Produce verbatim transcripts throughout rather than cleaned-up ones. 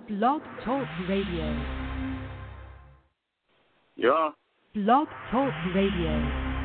Blog Talk Radio. Yeah. Blog Talk Radio.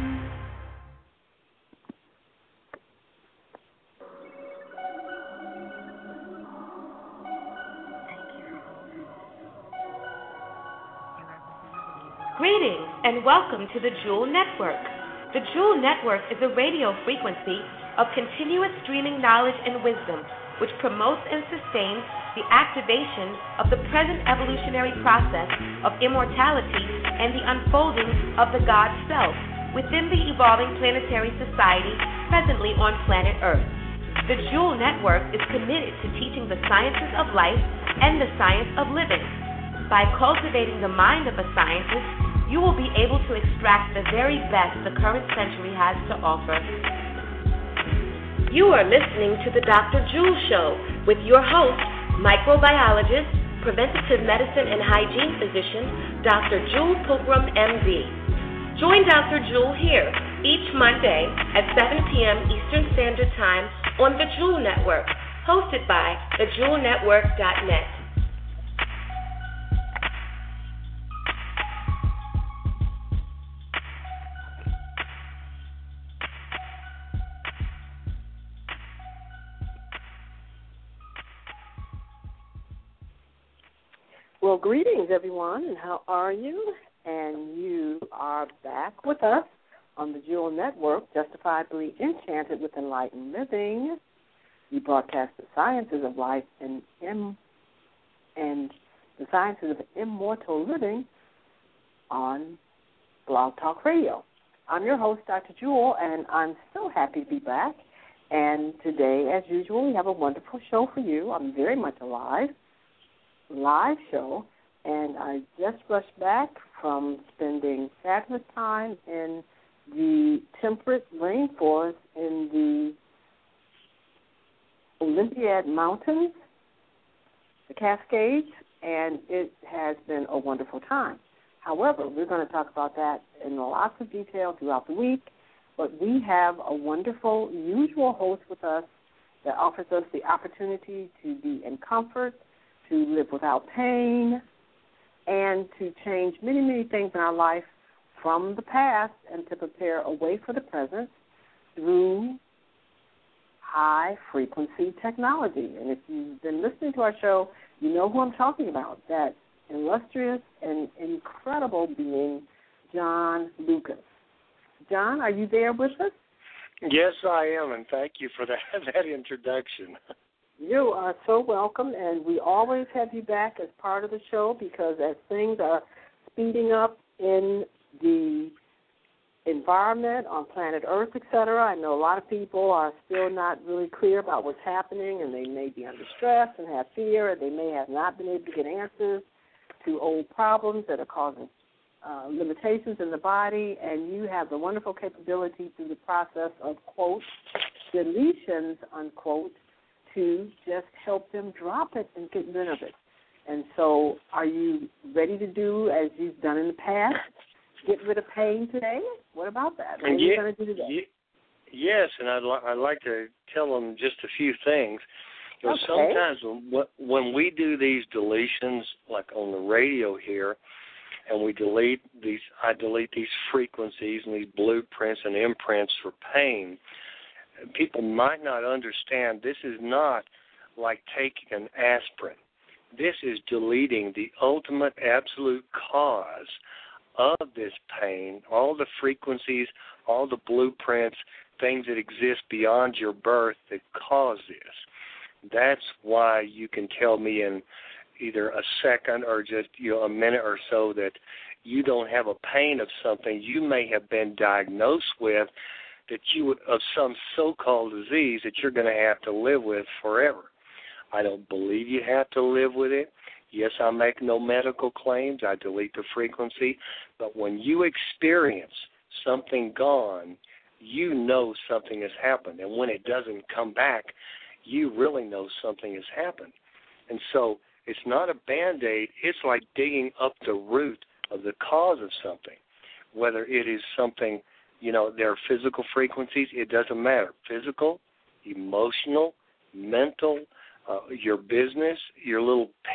Greetings and welcome to the Jewel Network. The Jewel Network is a radio frequency of continuous streaming knowledge and wisdom, which promotes and sustains the activation of the present evolutionary process of immortality and the unfolding of the God Self within the evolving planetary society presently on planet Earth. The Jewel Network is committed to teaching the sciences of life and the science of living. By cultivating the mind of a scientist, you will be able to extract the very best the current century has to offer. You are listening to the Doctor Jewel Show with your host, microbiologist, preventative medicine and hygiene physician, Doctor Jewel Pilgrim, M D. Join Doctor Jewel here each Monday at seven p.m. Eastern Standard Time on the Jewel Network, hosted by the jewel network dot net. Well, greetings, everyone, and how are you? And you are back with us on the Jewel Network, justifiably enchanted with enlightened living. We broadcast the sciences of life and im- and the sciences of immortal living on Blog Talk Radio. I'm your host, Doctor Jewel, and I'm so happy to be back. And today, as usual, we have a wonderful show for you. I'm very much alive. Live show, and I just rushed back from spending fabulous time in the temperate rainforest in the Olympiad Mountains, the Cascades, and it has been a wonderful time. However, we're going to talk about that in lots of detail throughout the week, but we have a wonderful, usual host with us that offers us the opportunity to be in comfort, to live without pain, and to change many, many things in our life from the past and to prepare a way for the present through high-frequency technology. And if you've been listening to our show, you know who I'm talking about, that illustrious and incredible being, John Lucas. John, are you there with us? Yes, I am, and thank you for that, that introduction. You are so welcome, and we always have you back as part of the show because as things are speeding up in the environment on planet Earth, et cetera, I know a lot of people are still not really clear about what's happening, and they may be under stress and have fear, and they may have not been able to get answers to old problems that are causing uh, limitations in the body, and you have the wonderful capability through the process of, quote, deletions, unquote, to just help them drop it and get rid of it. And so are you ready to do, as you've done in the past, get rid of pain today? What about that? What are you going to do today? Yes, and I'd, li- I'd like to tell them just a few things. You know, okay. Sometimes when, when we do these deletions, like on the radio here, and we delete these, I delete these frequencies and these blueprints and imprints for pain, people might not understand this is not like taking an aspirin. This is deleting the ultimate absolute cause of this pain, all the frequencies, all the blueprints, things that exist beyond your birth that cause this. That's why you can tell me in either a second or just you know a minute or so that you don't have a pain of something you may have been diagnosed with, that you would, of some so-called disease that you're going to have to live with forever. I don't believe you have to live with it. Yes, I make no medical claims. I delete the frequency. But when you experience something gone, you know something has happened. And when it doesn't come back, you really know something has happened. And so it's not a Band-Aid. It's like digging up the root of the cause of something, whether it is something, you know, there are physical frequencies. It doesn't matter. Physical, emotional, mental, uh, your business, your little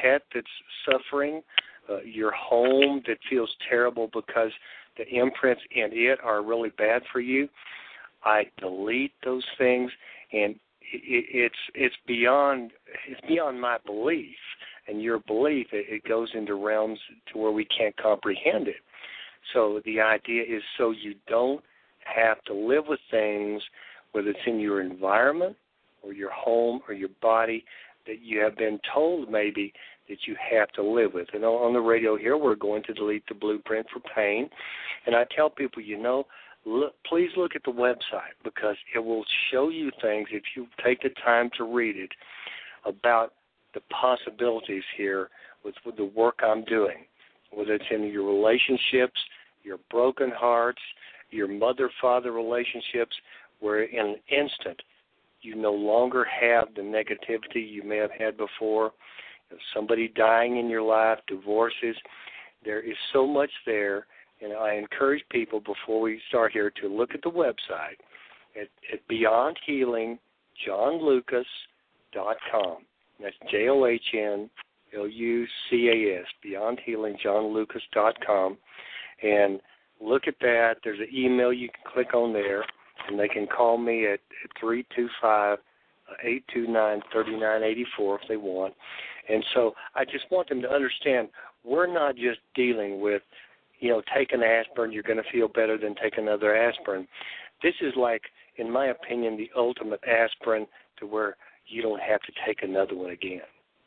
pet that's suffering, uh, your home that feels terrible because the imprints in it are really bad for you, I delete those things, and it, it's it's beyond it's beyond my belief and your belief. It, it goes into realms to where we can't comprehend it. So the idea is so you don't have to live with things, whether it's in your environment or your home or your body, that you have been told maybe that you have to live with. And on the radio here, we're going to delete the blueprint for pain. And I tell people, you know, look, please look at the website, because it will show you things, if you take the time to read it, about the possibilities here with, with the work I'm doing, whether it's in your relationships, your broken hearts, your mother-father relationships, where in an instant you no longer have the negativity you may have had before, somebody dying in your life, divorces. There is so much there, and I encourage people before we start here to look at the website at, at beyond healing john lucas dot com. That's J O H N L U C A S, beyond healing john lucas dot com. And look at that. There's an email you can click on there, and they can call me at three two five, eight two nine, three nine eight four if they want. And so I just want them to understand we're not just dealing with, you know, take an aspirin, you're going to feel better than take another aspirin. This is like, in my opinion, the ultimate aspirin to where you don't have to take another one again.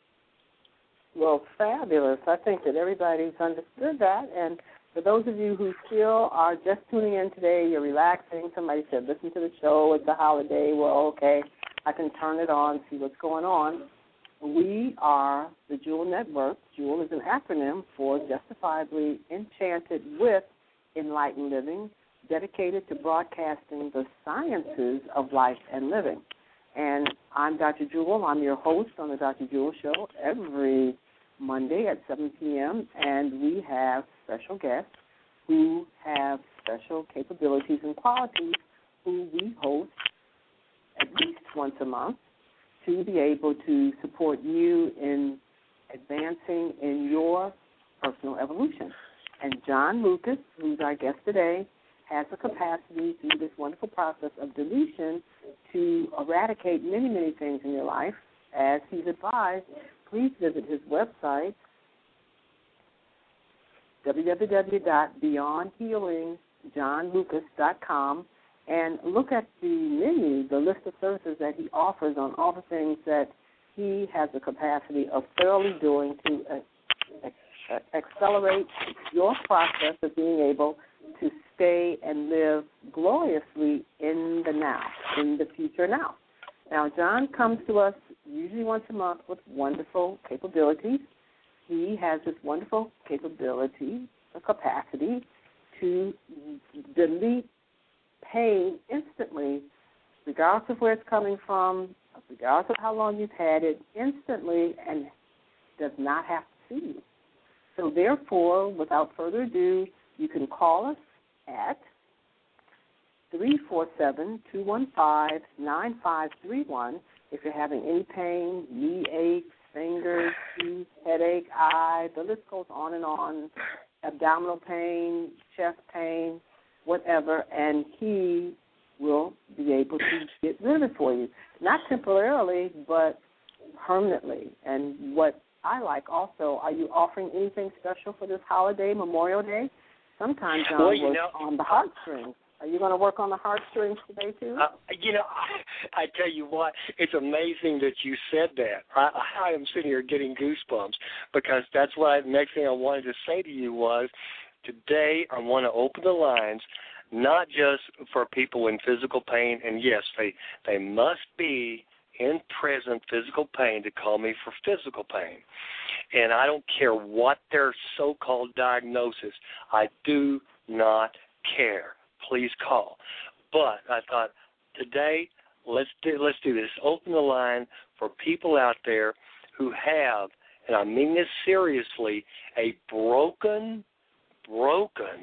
Well, fabulous. I think that everybody's understood that. And for those of you who still are just tuning in today, you're relaxing, somebody said, listen to the show, it's a holiday, well, okay, I can turn it on, see what's going on. We are the Jewel Network. Jewel is an acronym for Justifiably Enchanted with Enlightened Living, dedicated to broadcasting the sciences of life and living. And I'm Doctor Jewel. I'm your host on the Doctor Jewel Show every Monday at seven p.m., and we have special guests who have special capabilities and qualities who we host at least once a month to be able to support you in advancing in your personal evolution. And John Lucas, who's our guest today, has the capacity through this wonderful process of deletion to eradicate many, many things in your life. As he's advised, please visit his website, w w w dot beyond healing john lucas dot com, and look at the menu, the list of services that he offers on all the things that he has the capacity of thoroughly doing to uh, accelerate your process of being able to stay and live gloriously in the now, in the future now. Now, John comes to us usually once a month with wonderful capabilities. He has this wonderful capability, a capacity to delete pain instantly, regardless of where it's coming from, regardless of how long you've had it, instantly, and does not have to see you. So therefore, without further ado, you can call us at three four seven, two one five, nine five three one if you're having any pain, knee aches, fingers, teeth, headache, eye, the list goes on and on, abdominal pain, chest pain, whatever, and he will be able to get rid of it for you. Not temporarily, but permanently. And what I like also, are you offering anything special for this holiday, Memorial Day? Sometimes John well, you works know, on the heartstrings. Are you going to work on the heartstrings today, too? Uh, you know, I, I tell you what, it's amazing that you said that. I, I am sitting here getting goosebumps because that's what I, the next thing I wanted to say to you was, today I want to open the lines, not just for people in physical pain, and yes, they they must be in present physical pain to call me for physical pain. And I don't care what their so-called diagnosis. I do not care. Please call. But I thought today let's do let's do this. Open the line for people out there who have, and I mean this seriously, a broken, broken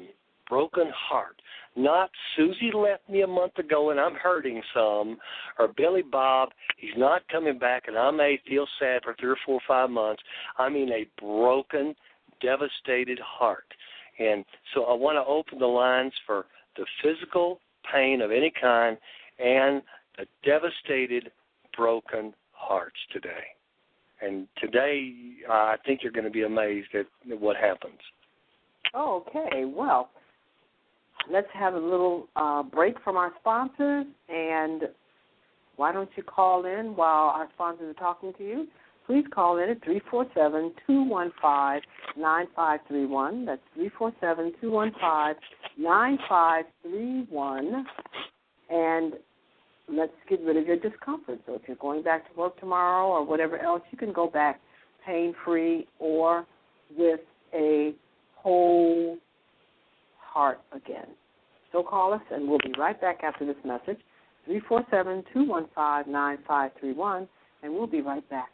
broken heart. Not Susie left me a month ago and I'm hurting some, or Billy Bob, he's not coming back and I may feel sad for three or four or five months. I mean a broken, devastated heart. And so I want to open the lines for the physical pain of any kind and the devastated, broken hearts today. And today, uh, I think you're going to be amazed at what happens. Okay, well, let's have a little uh, break from our sponsors, and why don't you call in while our sponsors are talking to you? Please call in at three four seven, two one five, nine five three one. That's three four seven, two one five, nine five three one. And let's get rid of your discomfort. So if you're going back to work tomorrow or whatever else, you can go back pain-free or with a whole heart again. So call us, and we'll be right back after this message, three four seven, two one five, nine five three one, and we'll be right back.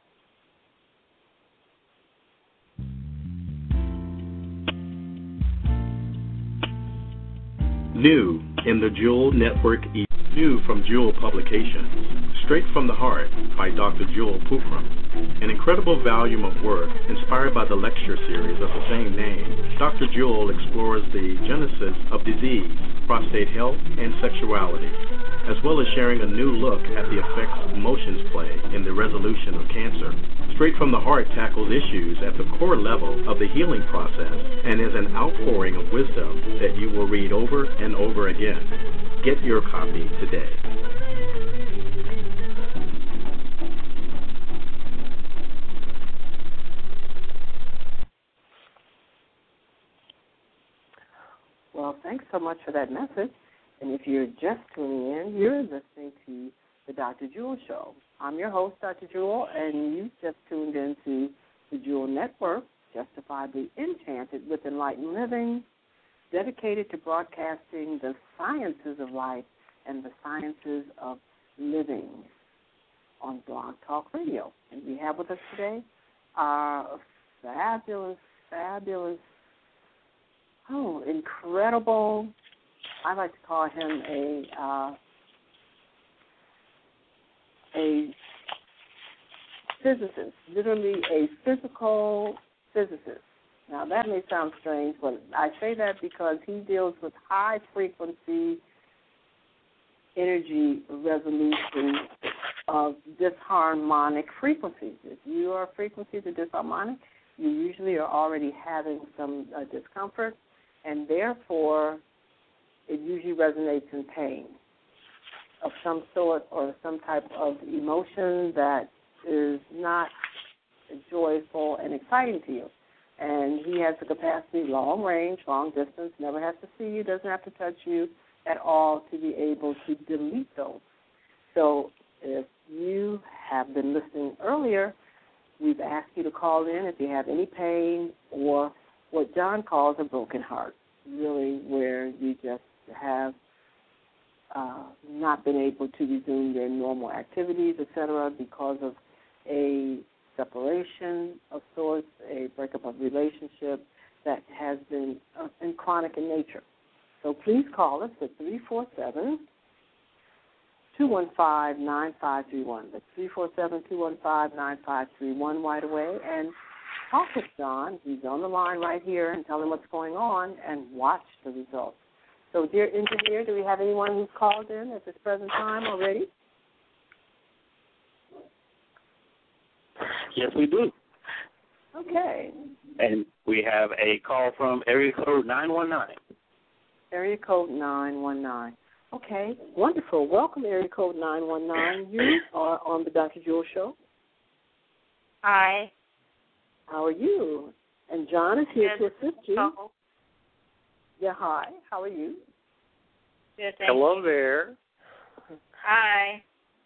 New in the Jewel Network, new from Jewel Publications, Straight from the Heart by Doctor Jewel Pookrum. An incredible volume of work inspired by the lecture series of the same name. Doctor Jewel explores the genesis of disease, prostate health, and sexuality, as well as sharing a new look at the effects emotions play in the resolution of cancer. Straight from the Heart tackles issues at the core level of the healing process and is an outpouring of wisdom that you will read over and over again. Get your copy today. Well, thanks so much for that message. And if you're just tuning in, you're listening to the Doctor Jewel Show. I'm your host, Doctor Jewel, and you just tuned into the Jewel Network, justifiably enchanted with enlightened living, dedicated to broadcasting the sciences of life and the sciences of living on Blog Talk Radio. And we have with us today our fabulous, fabulous, oh, incredible, I like to call him a uh, a physicist, literally a physical physicist. Now, that may sound strange, but I say that because he deals with high-frequency energy resolution of disharmonic frequencies. If you are frequencies of disharmonic, you usually are already having some uh, discomfort, and therefore it usually resonates in pain of some sort or some type of emotion that is not joyful and exciting to you. And he has the capacity, long range, long distance, never has to see you, doesn't have to touch you at all to be able to delete those. So if you have been listening earlier, we've asked you to call in if you have any pain or what John calls a broken heart, really where you just have uh, not been able to resume your normal activities, et cetera, because of a separation of sorts, a breakup of relationship that has been uh, and chronic in nature. So please call us at three four seven, two one five, nine five three one. That's three four seven, two one five, nine five three one right away. And talk with John. He's on the line right here, and tell him what's going on and watch the results. So, dear engineer, do we have anyone who's called in at this present time already? Yes, we do. Okay. And we have a call from area code nine one nine. Area code nine one nine. Okay, wonderful. Welcome, area code nine one nine. You are on the Doctor Jewel Show. Hi. How are you? And John is here Good. to assist you. Oh. Yeah, hi. How are you? Good, thank Hello you. there. Hi.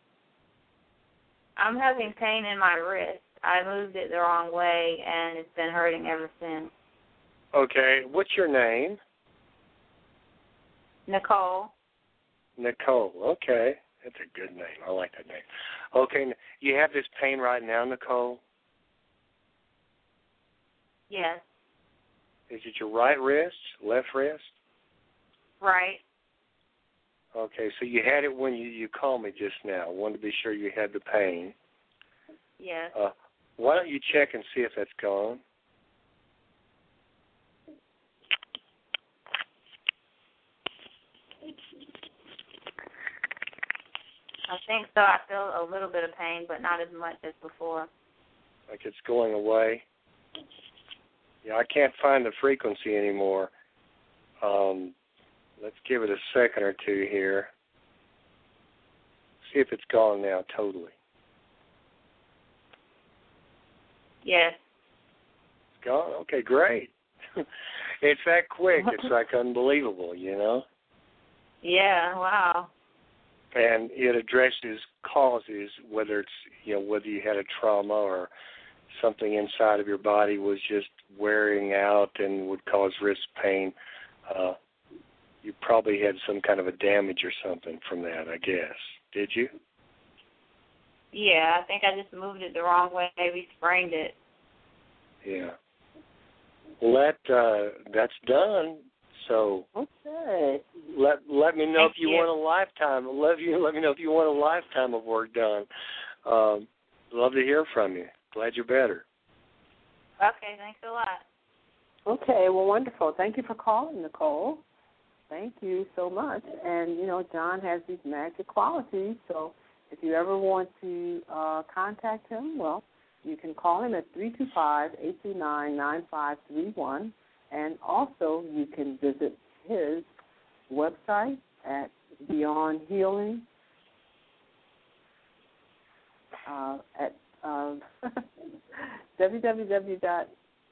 I'm having pain in my wrist. I moved it the wrong way, and it's been hurting ever since. Okay, what's your name? Nicole. Nicole. Okay, that's a good name. I like that name. Okay, you have this pain right now, Nicole? Yes. Is it your right wrist, left wrist? Right. Okay, so you had it when you, you called me just now. I wanted to be sure you had the pain. Yes. Uh, why don't you check and see if that's gone? I think so. I feel a little bit of pain, but not as much as before. Like it's going away? Yeah, I can't find the frequency anymore. Um, let's give it a second or two here. See if it's gone now totally. Yes. It's gone? Okay, great. It's that quick. It's like unbelievable, you know? Yeah, wow. And it addresses causes, whether it's, you know, whether you had a trauma or something inside of your body was just wearing out and would cause wrist pain. Uh, you probably had some kind of a damage or something from that, I guess. Did you? Yeah, I think I just moved it the wrong way, maybe sprained it. Yeah. Well, that, uh, that's done. So okay. let let me know Thank if you, you want a lifetime. Love you. Let me know if you want a lifetime of work done. Um, love to hear from you. Glad you're better. Okay, thanks a lot. Okay, well, wonderful. Thank you for calling, Nicole. Thank you so much. And, you know, John has these magic qualities, so if you ever want to uh, contact him, well, you can call him at three two five, eight two nine, nine five three one, and also you can visit his website at Beyond Healing uh, at uh, w w w dot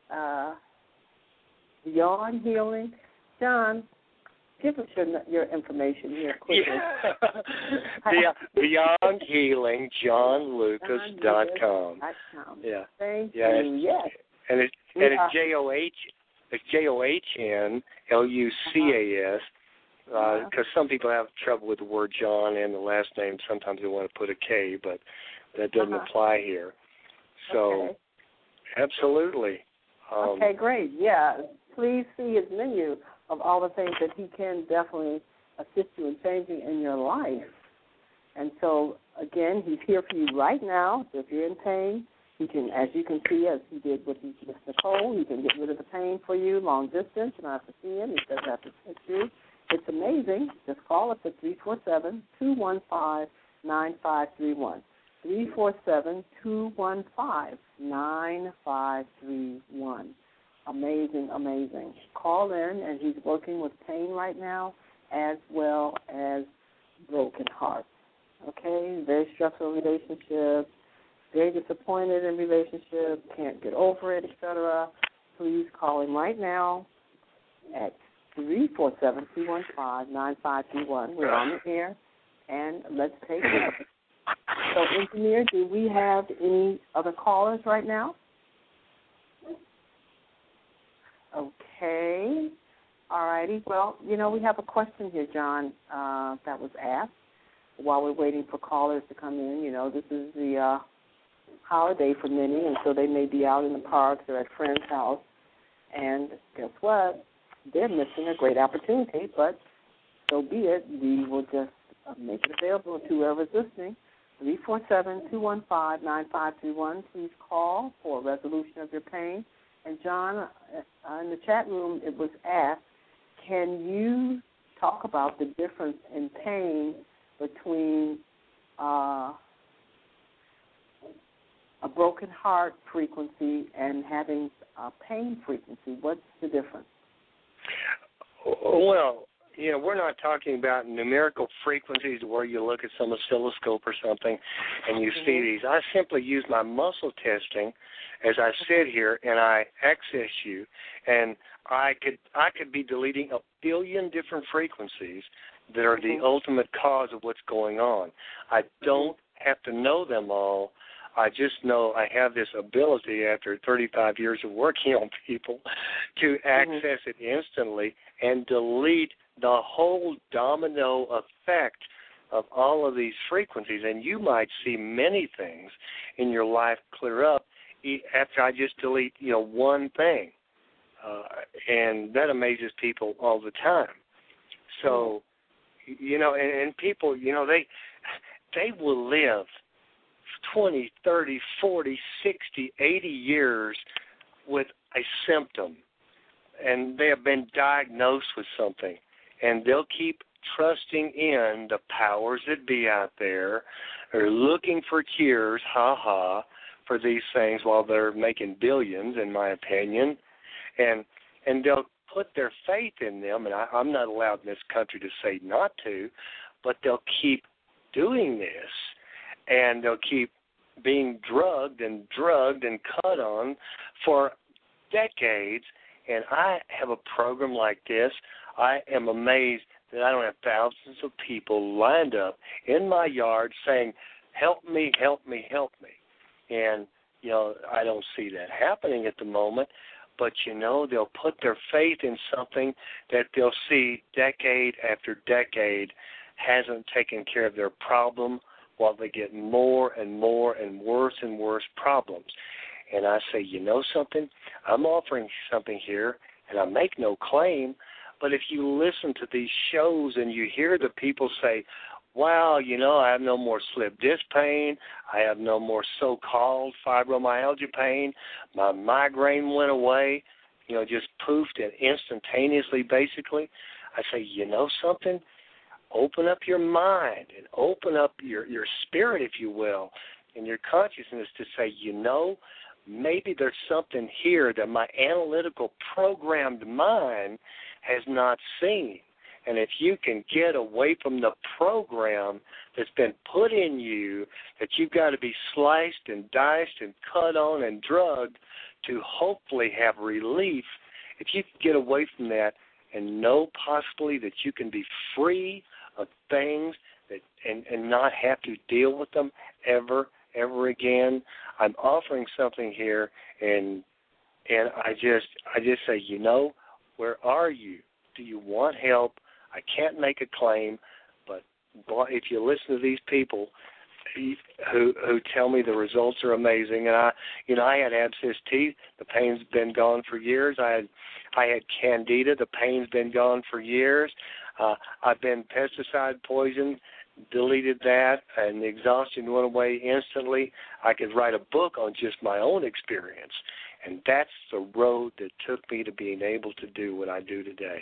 beyond healing. John, give us your your information here quickly. Yeah. Beyond Healing, John Lucas dot com. Yeah. Thank yeah, you. Yes. And it's and it's J O H it's J O H N L U C A S because uh, some people have trouble with the word John and the last name. Sometimes they want to put a K, but that doesn't uh-huh. apply here. So, okay. Absolutely. Um, okay, great. Yeah. Please see his menu of all the things that he can definitely assist you in changing in your life. And so, again, he's here for you right now. So if you're in pain, he can, as you can see, as he did with Miss Nicole, he can get rid of the pain for you long distance. You don't have to see him. He doesn't have to touch you. It's amazing. Just call us at three four seven, two one five, nine five three one. three four seven, two one five, nine five three one. Amazing, amazing. Call in, and he's working with pain right now as well as broken hearts. Okay? Very stressful relationship, very disappointed in relationship, can't get over it, et cetera. Please call him right now at three four seven, two one five, nine five three one. We're on the air, and let's take it. So, engineer, do we have any other callers right now? Okay. All righty. Well, you know, we have a question here, John, uh, that was asked while we're waiting for callers to come in. You know, this is the uh, holiday for many, and so they may be out in the parks or at friends' house. And guess what? They're missing a great opportunity, but so be it. We will just uh, make it available to whoever's listening. three four seven, two one five, nine five three one. Please call for a resolution of your pain. And, John, uh, in the chat room, it was asked, can you talk about the difference in pain between uh, a broken heart frequency and having a pain frequency? What's the difference? Well, you know, we're not talking about numerical frequencies where you look at some oscilloscope or something and you mm-hmm. see these. I simply use my muscle testing as I sit here and I access you, and I could I could be deleting a billion different frequencies that are mm-hmm. the ultimate cause of what's going on. I don't have to know them all. I just know I have this ability after thirty-five years of working on people to access mm-hmm. it instantly and delete the whole domino effect of all of these frequencies. And you might see many things in your life clear up after I just delete, you know, one thing. Uh, and that amazes people all the time. So, you know, and, and people, you know, they they will live twenty, thirty, forty, sixty, eighty years with a symptom, and they have been diagnosed with something, and they'll keep trusting in the powers that be out there, or looking for cures, ha-ha, for these things while they're making billions, in my opinion, and and they'll put their faith in them, and I, I'm not allowed in this country to say not to, but they'll keep doing this, and they'll keep being drugged and drugged and cut on for decades. And I have a program like this. I am amazed that I don't have thousands of people lined up in my yard saying, help me, help me, help me. And, you know, I don't see that happening at the moment. But, you know, they'll put their faith in something that they'll see decade after decade hasn't taken care of their problem, while they get more and more and worse and worse problems. And I say, you know something? I'm offering something here, and I make no claim, but if you listen to these shows and you hear the people say, wow, you know, I have no more slip disc pain, I have no more so-called fibromyalgia pain, my migraine went away, you know, just poofed and instantaneously, basically. I say, you know something? Open up your mind and open up your, your spirit, if you will, and your consciousness to say, you know, maybe there's something here that my analytical programmed mind has not seen. And if you can get away from the program that's been put in you, that you've got to be sliced and diced and cut on and drugged to hopefully have relief, if you can get away from that and know possibly that you can be free of things that and, and not have to deal with them ever, ever again, I'm offering something here, and and I just I just say, you know, where are you? Do you want help? I can't make a claim, but if you listen to these people who who tell me the results are amazing, and I, you know, I had abscess teeth, the pain's been gone for years. I had I had candida, the pain's been gone for years. Uh, I've been pesticide poisoned, deleted that, and the exhaustion went away instantly. I could write a book on just my own experience, and that's the road that took me to being able to do what I do today.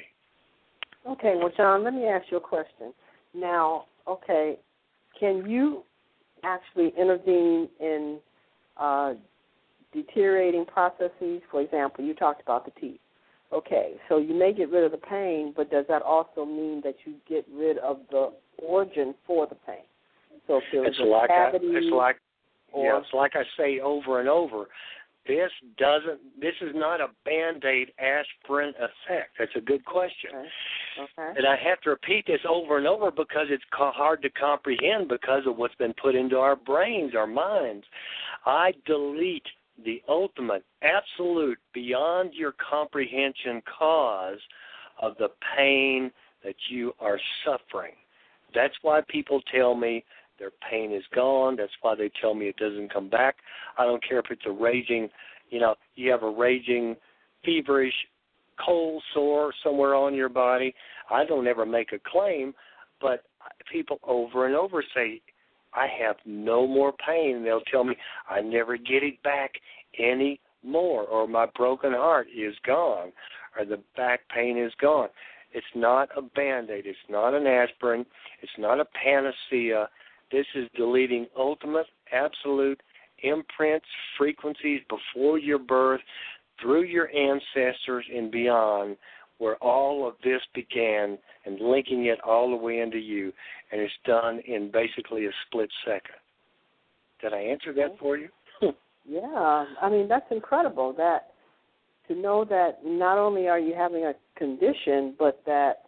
Okay, well, John, let me ask you a question. Now, okay, can you actually intervene in uh, deteriorating processes? For example, you talked about the teeth. Okay, so you may get rid of the pain, but does that also mean that you get rid of the origin for the pain? So if there's it's a like cavity, I, it's like or, yeah, it's like I say over and over. This doesn't. This is not a Band-Aid aspirin effect. That's a good question. Okay. Okay. And I have to repeat this over and over because it's hard to comprehend because of what's been put into our brains, our minds. I delete the ultimate, absolute, beyond your comprehension cause of the pain that you are suffering. That's why people tell me their pain is gone. That's why they tell me it doesn't come back. I don't care if it's a raging, you know, you have a raging, feverish, cold sore somewhere on your body. I don't ever make a claim, but people over and over say, I have no more pain. They'll tell me I never get it back anymore, or my broken heart is gone, or the back pain is gone. It's not a Band-Aid. It's not an aspirin. It's not a panacea. This is deleting ultimate, absolute imprints, frequencies before your birth, through your ancestors and beyond, where all of this began, and linking it all the way into you. And it's done in basically a split second. Did I answer that for you? Yeah, I mean, that's incredible, that to know that not only are you having a condition, but that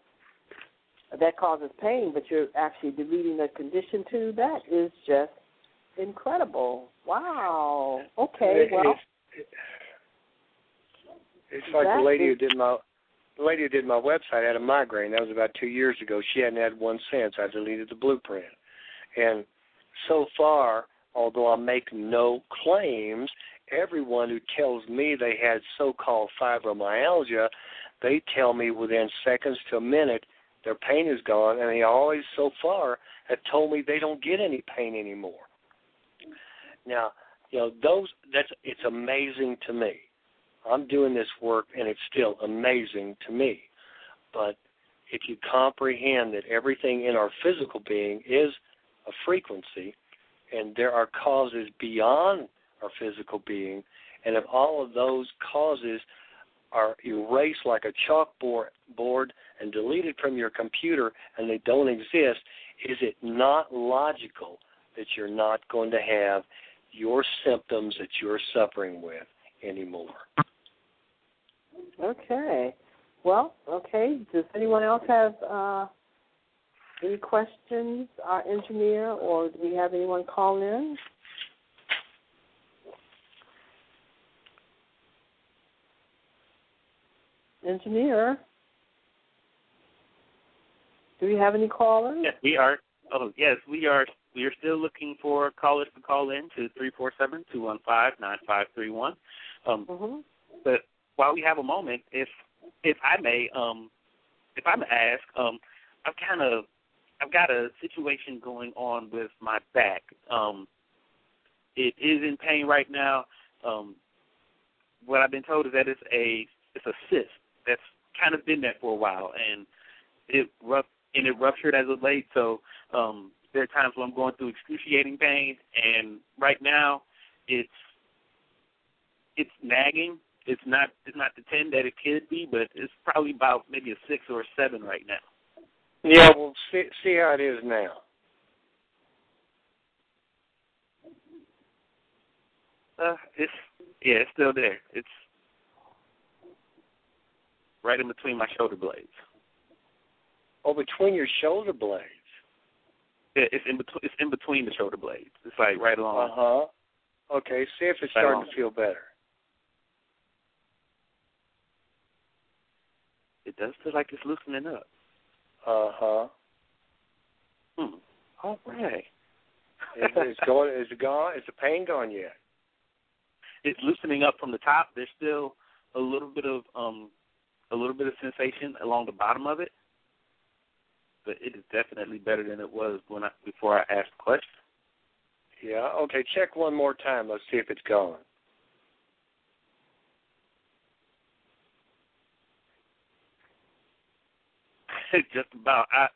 that causes pain, but you're actually deleting the condition too. That is just incredible. Wow. Okay, well. It's, it's like the lady who did my the lady who did my website had a migraine. That was about two years ago. She hadn't had one since. I deleted the blueprint. And so far, although I make no claims, everyone who tells me they had so-called fibromyalgia, they tell me within seconds to a minute, their pain is gone, and they always, so far, have told me they don't get any pain anymore. Now, you know, those that's it's amazing to me. I'm doing this work, and it's still amazing to me. But if you comprehend that everything in our physical being is a frequency, and there are causes beyond our physical being, and if all of those causes are erased like a chalkboard board and deleted from your computer and they don't exist, is it not logical that you're not going to have your symptoms that you're suffering with anymore? Okay. Well, okay. Does anyone else have uh, any questions, our engineer, or do we have anyone call in? Engineer, do we have any callers? Yes, we are. Oh, yes, we are. We are still looking for callers to call in to three four seven, two one five, nine five three one. Um, mm-hmm. But while we have a moment, if if I may, um, if I may ask, um, I've kind of I've got a situation going on with my back. Um, it is in pain right now. Um, what I've been told is that it's a it's a cyst that's kind of been there for a while, and it rupt, and it ruptured as of late. So um, there are times when I'm going through excruciating pain, and right now it's it's nagging. It's not it's not the ten that it could be, but it's probably about maybe a six or a seven right now. Yeah, well, see, see how it is now. Uh, it's yeah, it's still there. It's right in between my shoulder blades. Oh, between your shoulder blades. Yeah, it's in between. It's in between the shoulder blades. It's like right along. Uh huh. Okay. See if it's right starting along. to feel better. It does feel like it's loosening up. Uh huh. Hmm. All right. Is it's going? Is it gone? Is the pain gone yet? It's loosening up from the top. There's still a little bit of um, a little bit of sensation along the bottom of it, but it is definitely better than it was when I before I asked the question. Yeah. Okay. Check one more time. Let's see if it's gone. Just about. I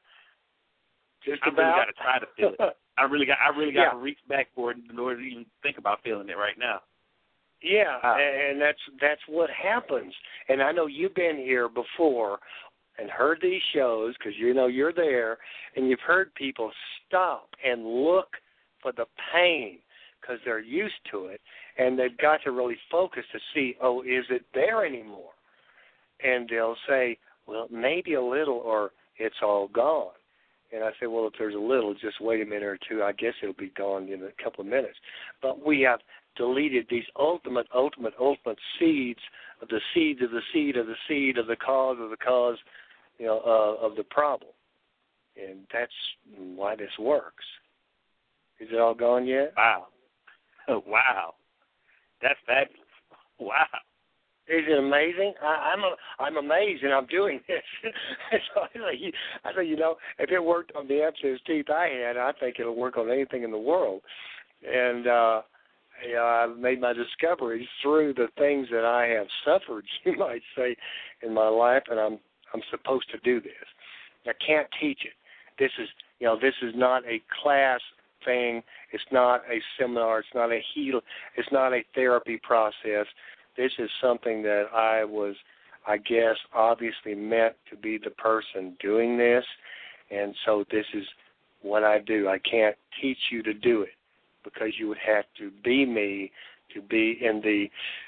just I about. really got to try to feel it. I really got. I really got yeah. to reach back for it in order to even think about feeling it right now. Yeah, wow. and that's that's what happens. And I know you've been here before and heard these shows because you know you're there, and you've heard people stop and look for the pain because they're used to it, and they've got to really focus to see, oh, is it there anymore? And they'll say, well, maybe a little, or it's all gone. And I say, well, if there's a little, just wait a minute or two. I guess it'll be gone in a couple of minutes. But we have deleted these ultimate, ultimate, ultimate seeds of the seeds of the seed of the seed of the cause of the cause, you know, uh, of the problem. And that's why this works. Is it all gone yet? Wow. Wow. That's fabulous. Wow. Is it amazing? I, I'm a, I'm amazed, and I'm doing this. so I say, I say, you know, if it worked on the abscess teeth I had, I think it'll work on anything in the world. And uh, you know, I've made my discoveries through the things that I have suffered, you might say, in my life, and I'm I'm supposed to do this. I can't teach it. This is, you know, this is not a class thing. It's not a seminar. It's not a heal. It's not a therapy process. This is something that I was, I guess, obviously meant to be the person doing this, and so this is what I do. I can't teach you to do it because you would have to be me to be in the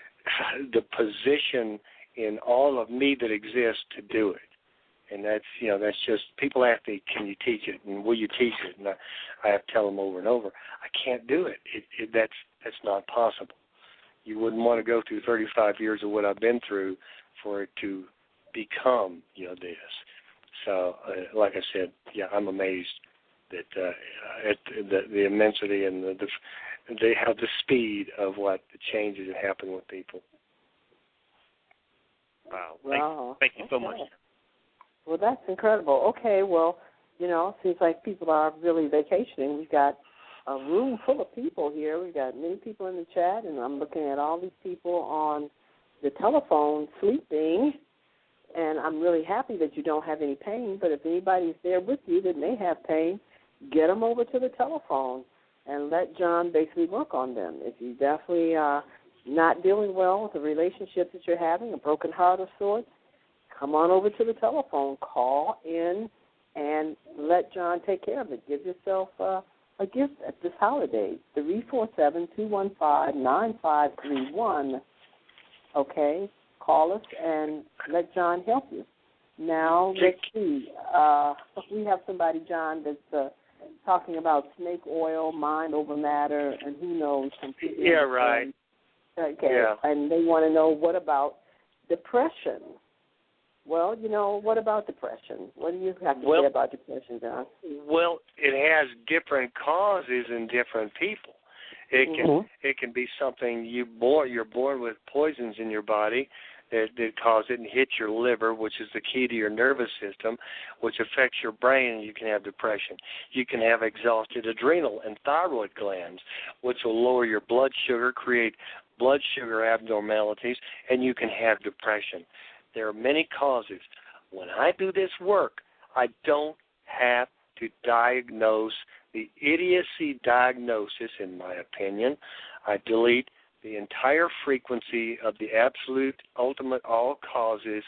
the position in all of me that exists to do it. And that's, you know, that's just, people ask me, can you teach it, and will you teach it? And I, I have to tell them over and over, I can't do it. it, it that's that's not possible. You wouldn't want to go through thirty-five years of what I've been through for it to become, you know, this. So, uh, like I said, yeah, I'm amazed that uh, at the, the immensity and the, the, the how the speed of what the changes that happen with people. Wow. Wow. Thank, thank you so okay. much. Well, that's incredible. Okay, well, you know, seems like people are really vacationing. We've got a room full of people here. We've got many people in the chat, and I'm looking at all these people on the telephone sleeping, and I'm really happy that you don't have any pain, but if anybody's there with you that may have pain, get them over to the telephone and let John basically work on them. If you definitely are not dealing well with the relationship that you're having, a broken heart of sorts, come on over to the telephone, call in, and let John take care of it. Give yourself uh, a gift at this holiday, three four seven, two one five, nine five three one. Okay, call us and let John help you. Now, let's see. Uh, we have somebody, John, that's uh, talking about snake oil, mind over matter, and who knows. Some people yeah, right. Okay, yeah. And they want to know, what about depression? Well, you know, what about depression? What do you have to well, say about depression, John? Well, it has different causes in different people. It can mm-hmm. it can be something you born you're born with poisons in your body that, that cause it and hit your liver, which is the key to your nervous system, which affects your brain, and you can have depression. You can have exhausted adrenal and thyroid glands, which will lower your blood sugar, create blood sugar abnormalities, and you can have depression. There are many causes. When I do this work, I don't have to diagnose the idiocy diagnosis, in my opinion. I delete the entire frequency of the absolute, ultimate, all causes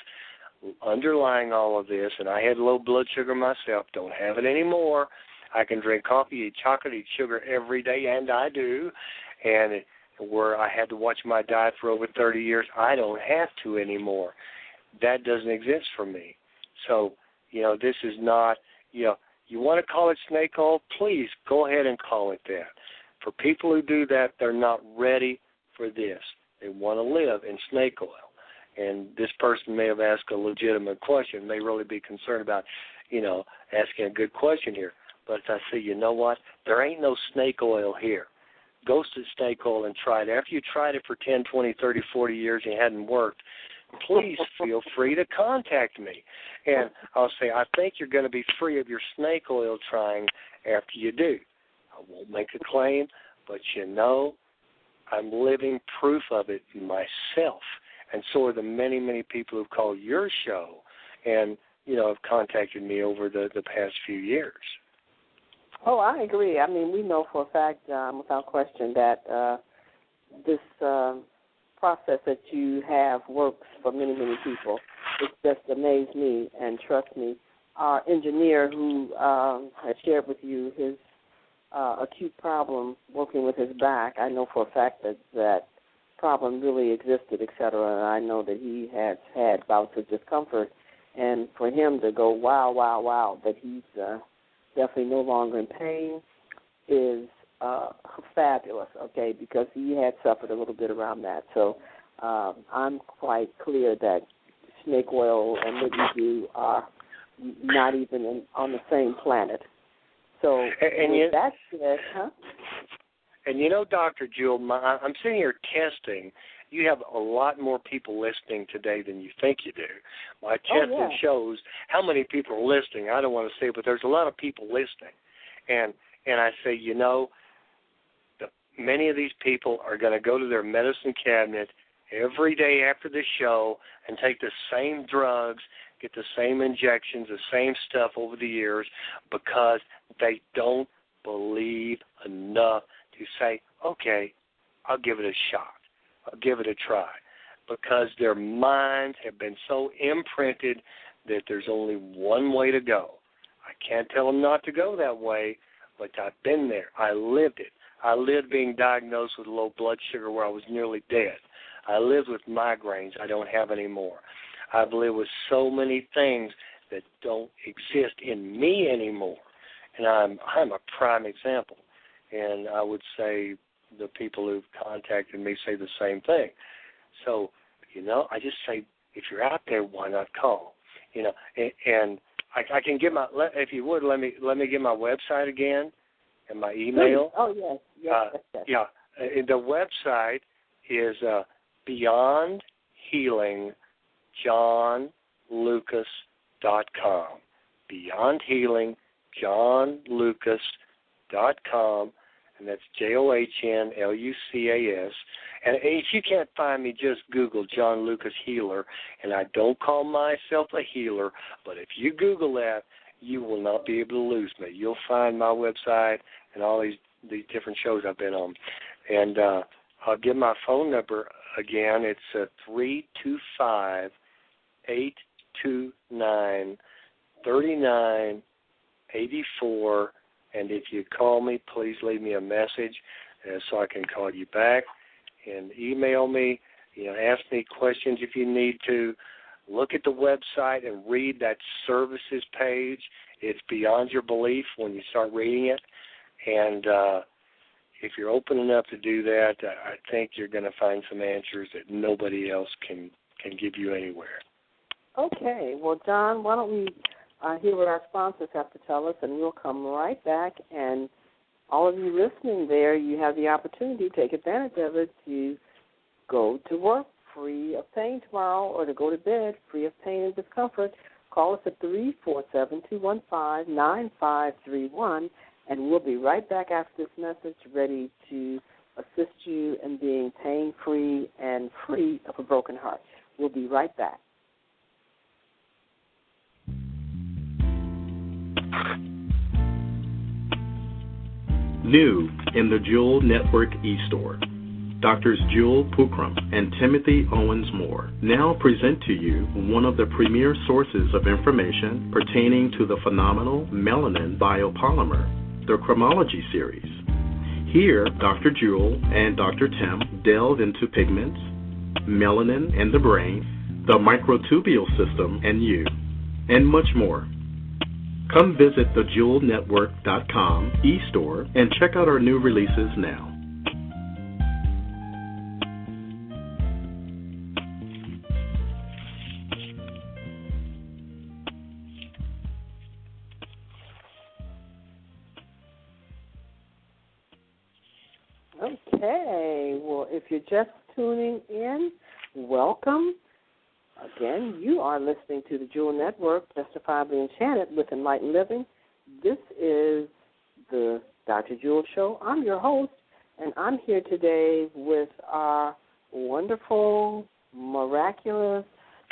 underlying all of this, and I had low blood sugar myself, don't have it anymore. I can drink coffee, eat chocolate, eat sugar every day, and I do, and it, where I had to watch my diet for over thirty years, I don't have to anymore. That doesn't exist for me. So, you know, this is not, you know, you want to call it snake oil, please go ahead and call it that. For people who do that, they're not ready for this. They want to live in snake oil. And this person may have asked a legitimate question, may really be concerned about, you know, asking a good question here. But I say, you know what? There ain't no snake oil here. Go to snake oil and try it. After you tried it for ten, twenty, thirty, forty years and it hadn't worked, please feel free to contact me. And I'll say, I think you're going to be free of your snake oil trying after you do. I won't make a claim, but you know, I'm living proof of it myself. And so are the many, many people who've called your show and, you know, have contacted me over the, the past few years. Oh, I agree. I mean, we know for a fact, um, without question, that uh, this uh, process that you have works for many, many people. It's just amazed me, and trust me, our engineer who um, has shared with you his uh, acute problem working with his back, I know for a fact that that problem really existed, et cetera, and I know that he has had bouts of discomfort, and for him to go, wow, wow, wow, that he's uh, definitely no longer in pain is uh, fabulous, okay, because he had suffered a little bit around that. So um, I'm quite clear that snake oil and what you do are not even in, on the same planet. So and, and you, that's it, huh? And you know, Doctor Jewel, my, I'm sitting here testing. You have a lot more people listening today than you think you do. My testing oh, yeah. shows how many people are listening. I don't want to say, but there's a lot of people listening. And and I say, you know, the, many of these people are going to go to their medicine cabinet every day after the show and take the same drugs, get the same injections, the same stuff over the years because they don't believe enough to say, okay, I'll give it a shot. I'll give it a try, because their minds have been so imprinted that there's only one way to go. I can't tell them not to go that way, but I've been there. I lived it. I lived being diagnosed with low blood sugar where I was nearly dead. I lived with migraines I don't have anymore. I've lived with so many things that don't exist in me anymore, and I'm I'm a prime example. And I would say the people who've contacted me say the same thing. So, you know, I just say, if you're out there, why not call? You know, and, and I, I can give my, if you would, let me let me give my website again and my email. Oh, yes, yes, uh, yes, yes. Yeah, the website is uh, Beyond Healing John Lucas dot com. Beyond Healing, John Lucas dot com, and that's J O H N L U C A S. And if you can't find me, just Google John Lucas Healer, and I don't call myself a healer, but if you Google that, you will not be able to lose me. You'll find my website and all these, these different shows I've been on. And uh, I'll give my phone number again. It's uh, three two five, eight two nine, three nine eight four. And if you call me, please leave me a message uh, so I can call you back. And email me, you know, ask me questions if you need to. Look at the website and read that services page. It's beyond your belief when you start reading it. And uh, if you're open enough to do that, I think you're going to find some answers that nobody else can, can give you anywhere. Okay. Well, John, why don't we uh, hear what our sponsors have to tell us, and we'll come right back. And all of you listening there, you have the opportunity to take advantage of it to go to work free of pain tomorrow or to go to bed free of pain and discomfort. Call us at three four seven, two one five, nine five three one, and we'll be right back after this message ready to assist you in being pain-free and free of a broken heart. We'll be right back. New in the Jewel Network eStore, Doctors Jewel Pookrum and Timothy Owens Moore now present to you one of the premier sources of information pertaining to the phenomenal melanin biopolymer, the Chromology series. Here, Doctor Jewel and Doctor Tim delve into pigments, melanin and the brain, the microtubule system and you, and much more. Come visit the jewel network dot com e-store and check out our new releases now. Okay. Well, if you're just tuning in, welcome. Again, you are listening to the Jewel Network, Justifiably Enchanted with Enlightened Living. This is the Doctor Jewel Show. I'm your host, and I'm here today with our wonderful, miraculous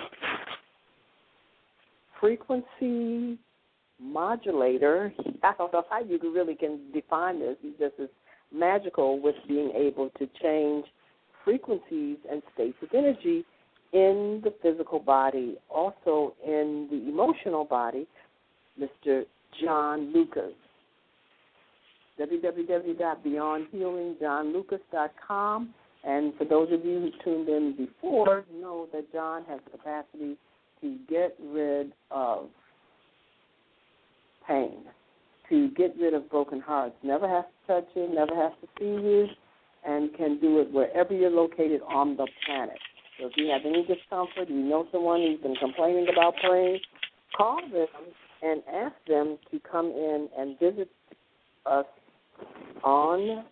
frequency modulator. I don't know how you really can define this. He's just as magical with being able to change frequencies and states of energy in the physical body, also in the emotional body, Mister John Lucas. w w w dot beyond healing john lucas dot com. And for those of you who tuned in before, know that John has the capacity to get rid of pain, to get rid of broken hearts. Never has to touch you, never has to see you, and can do it wherever you're located on the planet. So if you have any discomfort, you know someone who's been complaining about pain, call them and ask them to come in and visit us on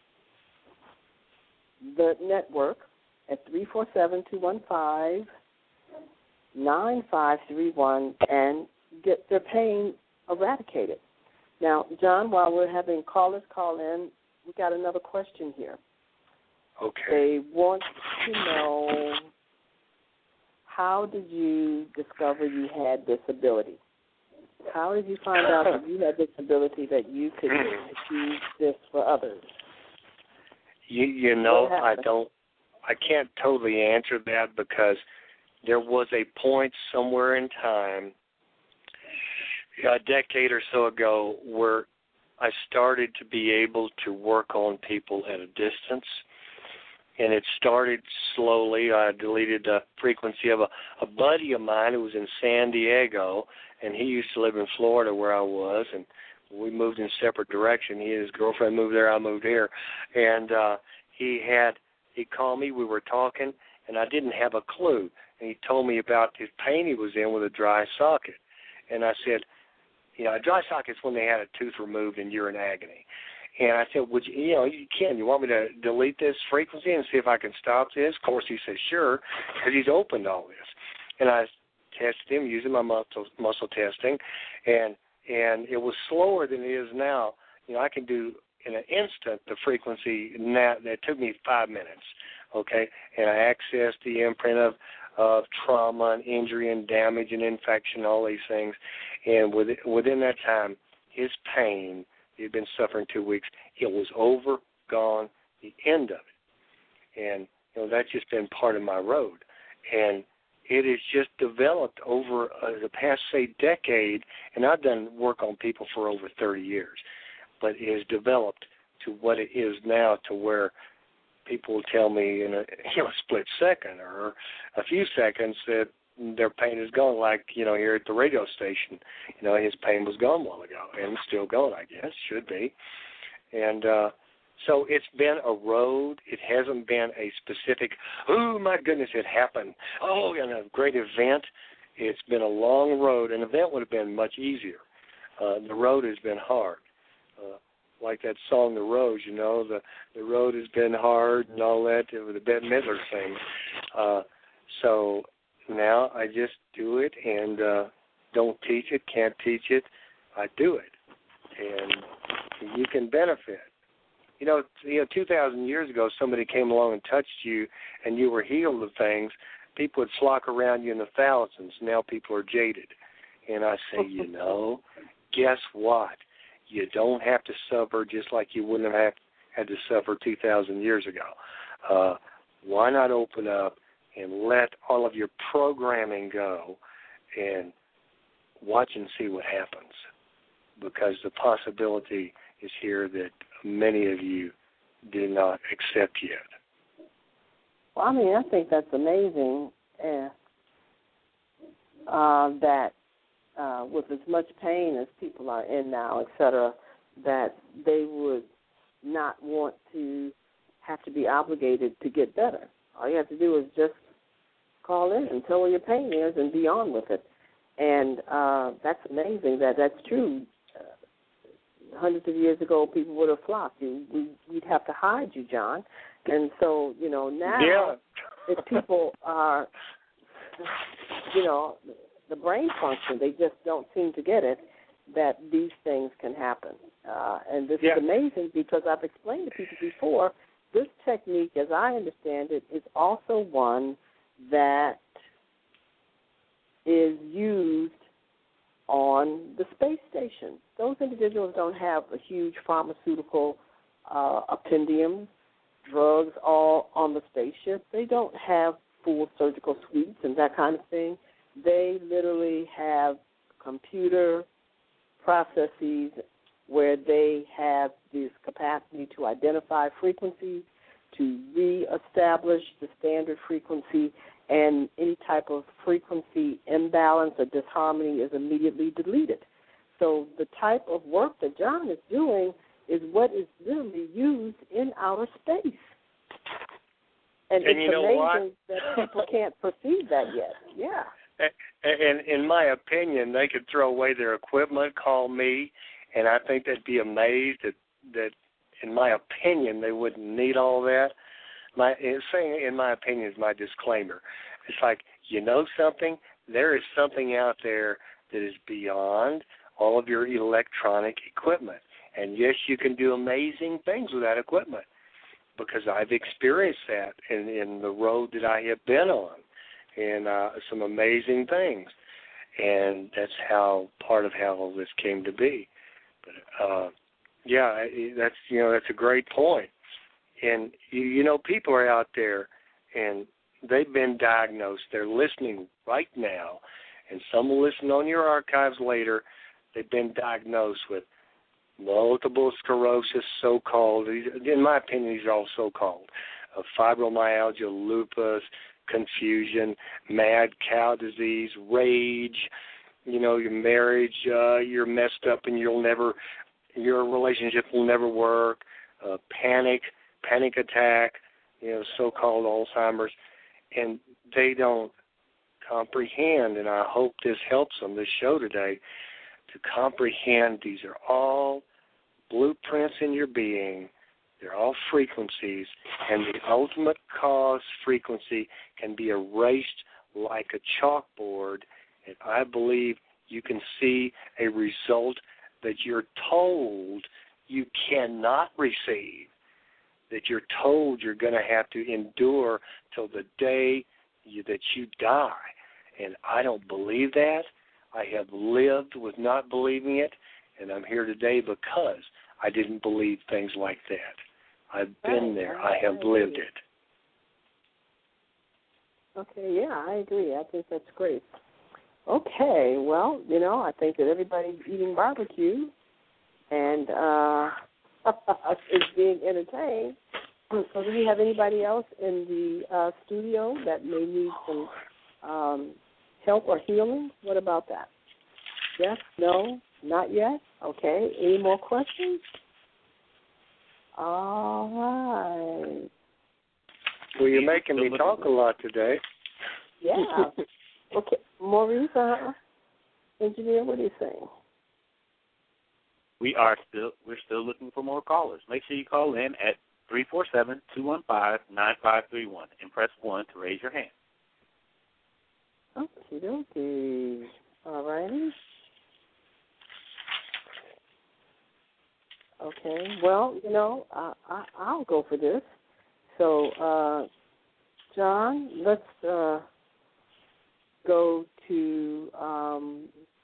the network at three four seven, two one five, nine five three one and get their pain eradicated. Now, John, while we're having callers call in, we got another question here. Okay. They want to know, how did you discover you had this ability? How did you find out that you had this ability that you could achieve this for others? You, you know, I don't, I can't totally answer that because there was a point somewhere in time, a decade or so ago, where I started to be able to work on people at a distance. And it started slowly. I deleted the frequency of a, a buddy of mine who was in San Diego, and he used to live in Florida where I was, and we moved in separate directions. He and his girlfriend moved there, I moved here. And uh, he had, he called me, we were talking, and I didn't have a clue. And he told me about his pain he was in with a dry socket. And I said, you know, a dry socket is when they had a tooth removed and you're in agony. And I said, would you, you know, you can, you want me to delete this frequency and see if I can stop this? Of course, he said, sure, because he's opened all this. And I was tested him using my muscle muscle testing, and and it was slower than it is now. You know, I can do in an instant the frequency now that took me five minutes. Okay, and I accessed the imprint of of trauma and injury and damage and infection, all these things, and within, within that time, his pain, he'd been suffering two weeks, it was over, gone, the end of it. And, you know, that's just been part of my road. And it has just developed over uh, the past, say, decade, and I've done work on people for over thirty years, but it has developed to what it is now, to where people will tell me in a you know split second or a few seconds that their pain is gone, like, you know, here at the radio station. You know, his pain was gone a while ago, and it's still going, I guess, should be. And uh, so it's been a road. It hasn't been a specific, oh, my goodness, it happened. Oh, and a great event. It's been a long road. An event would have been much easier. Uh, the road has been hard. Uh, like that song, The Road, you know, the, the road has been hard and all that, with the Bette Midler thing. Uh, so now I just do it and uh, don't teach it, can't teach it. I do it. And you can benefit. You know, you know, two thousand years ago, somebody came along and touched you and you were healed of things, people would flock around you in the thousands. Now people are jaded. And I say, you know, guess what? You don't have to suffer just like you wouldn't have had to suffer two thousand years ago. Uh, why not open up and let all of your programming go and watch and see what happens? Because the possibility is here that many of you do not accept yet. Well, I mean, I think that's amazing uh, uh, that Uh, with as much pain as people are in now, et cetera, that they would not want to have to be obligated to get better. All you have to do is just call in and tell where your pain is and be on with it. And uh, that's amazing that that's true. Uh, hundreds of years ago, people would have flocked you. We, we'd have to hide you, John. And so, you know, now yeah. if people are, you know, the brain function, they just don't seem to get it, that these things can happen. Uh, and this yeah. is amazing because I've explained to people before, this technique, as I understand it, is also one that is used on the space station. Those individuals don't have a huge pharmaceutical uh, appendium, drugs all on the spaceship. They don't have full surgical suites and that kind of thing. They literally have computer processes where they have this capacity to identify frequencies, to reestablish the standard frequency, and any type of frequency imbalance or disharmony is immediately deleted. So the type of work that John is doing is what is literally used in outer space. And, and it's you know amazing what? that people can't perceive that yet. Yeah. And in my opinion, they could throw away their equipment, call me, and I think they'd be amazed that, that in my opinion, they wouldn't need all that. My saying in my opinion is my disclaimer. It's like, you know something? There is something out there that is beyond all of your electronic equipment. And yes, you can do amazing things with that equipment, because I've experienced that in, in the road that I have been on. And uh, some amazing things, and that's how part of how all this came to be. But uh, yeah, that's you know that's a great point. And you, you know, people are out there, and they've been diagnosed. They're listening right now, and some will listen on your archives later. They've been diagnosed with multiple sclerosis, so-called. In my opinion, these are all so-called. Uh, fibromyalgia, lupus, confusion, mad cow disease, rage, you know, your marriage, uh, you're messed up and you'll never, your relationship will never work, uh, panic, panic attack, you know, so-called Alzheimer's, and they don't comprehend, and I hope this helps them, this show today, to comprehend these are all blueprints in your being. They're all frequencies, and the ultimate cause frequency can be erased like a chalkboard I believe you can see a result that you're told you cannot receive, that you're told you're going to have to endure till the day you, that you die. And I don't believe that. I have lived with not believing it, and I'm here today because I didn't believe things like that. I've been there. I have lived it. Okay, yeah, I agree. I think that's great. Okay, well, you know, I think that everybody's eating barbecue and uh, is being entertained. So do we have anybody else in the uh, studio that may need some um, help or healing? What about that? Yes? No? Not yet? Okay. Any more questions? All right. Well, you're making me talk a lot today. Yeah. Okay. Maurice, uh, engineer, what are you saying? We are still we're still looking for more callers. Make sure you call in at three four seven, two one five, nine five three one and press one to raise your hand. Okie dokie. All righty. Okay. Well, you know, I, I, I'll go for this. So, uh, John, let's uh, go to um,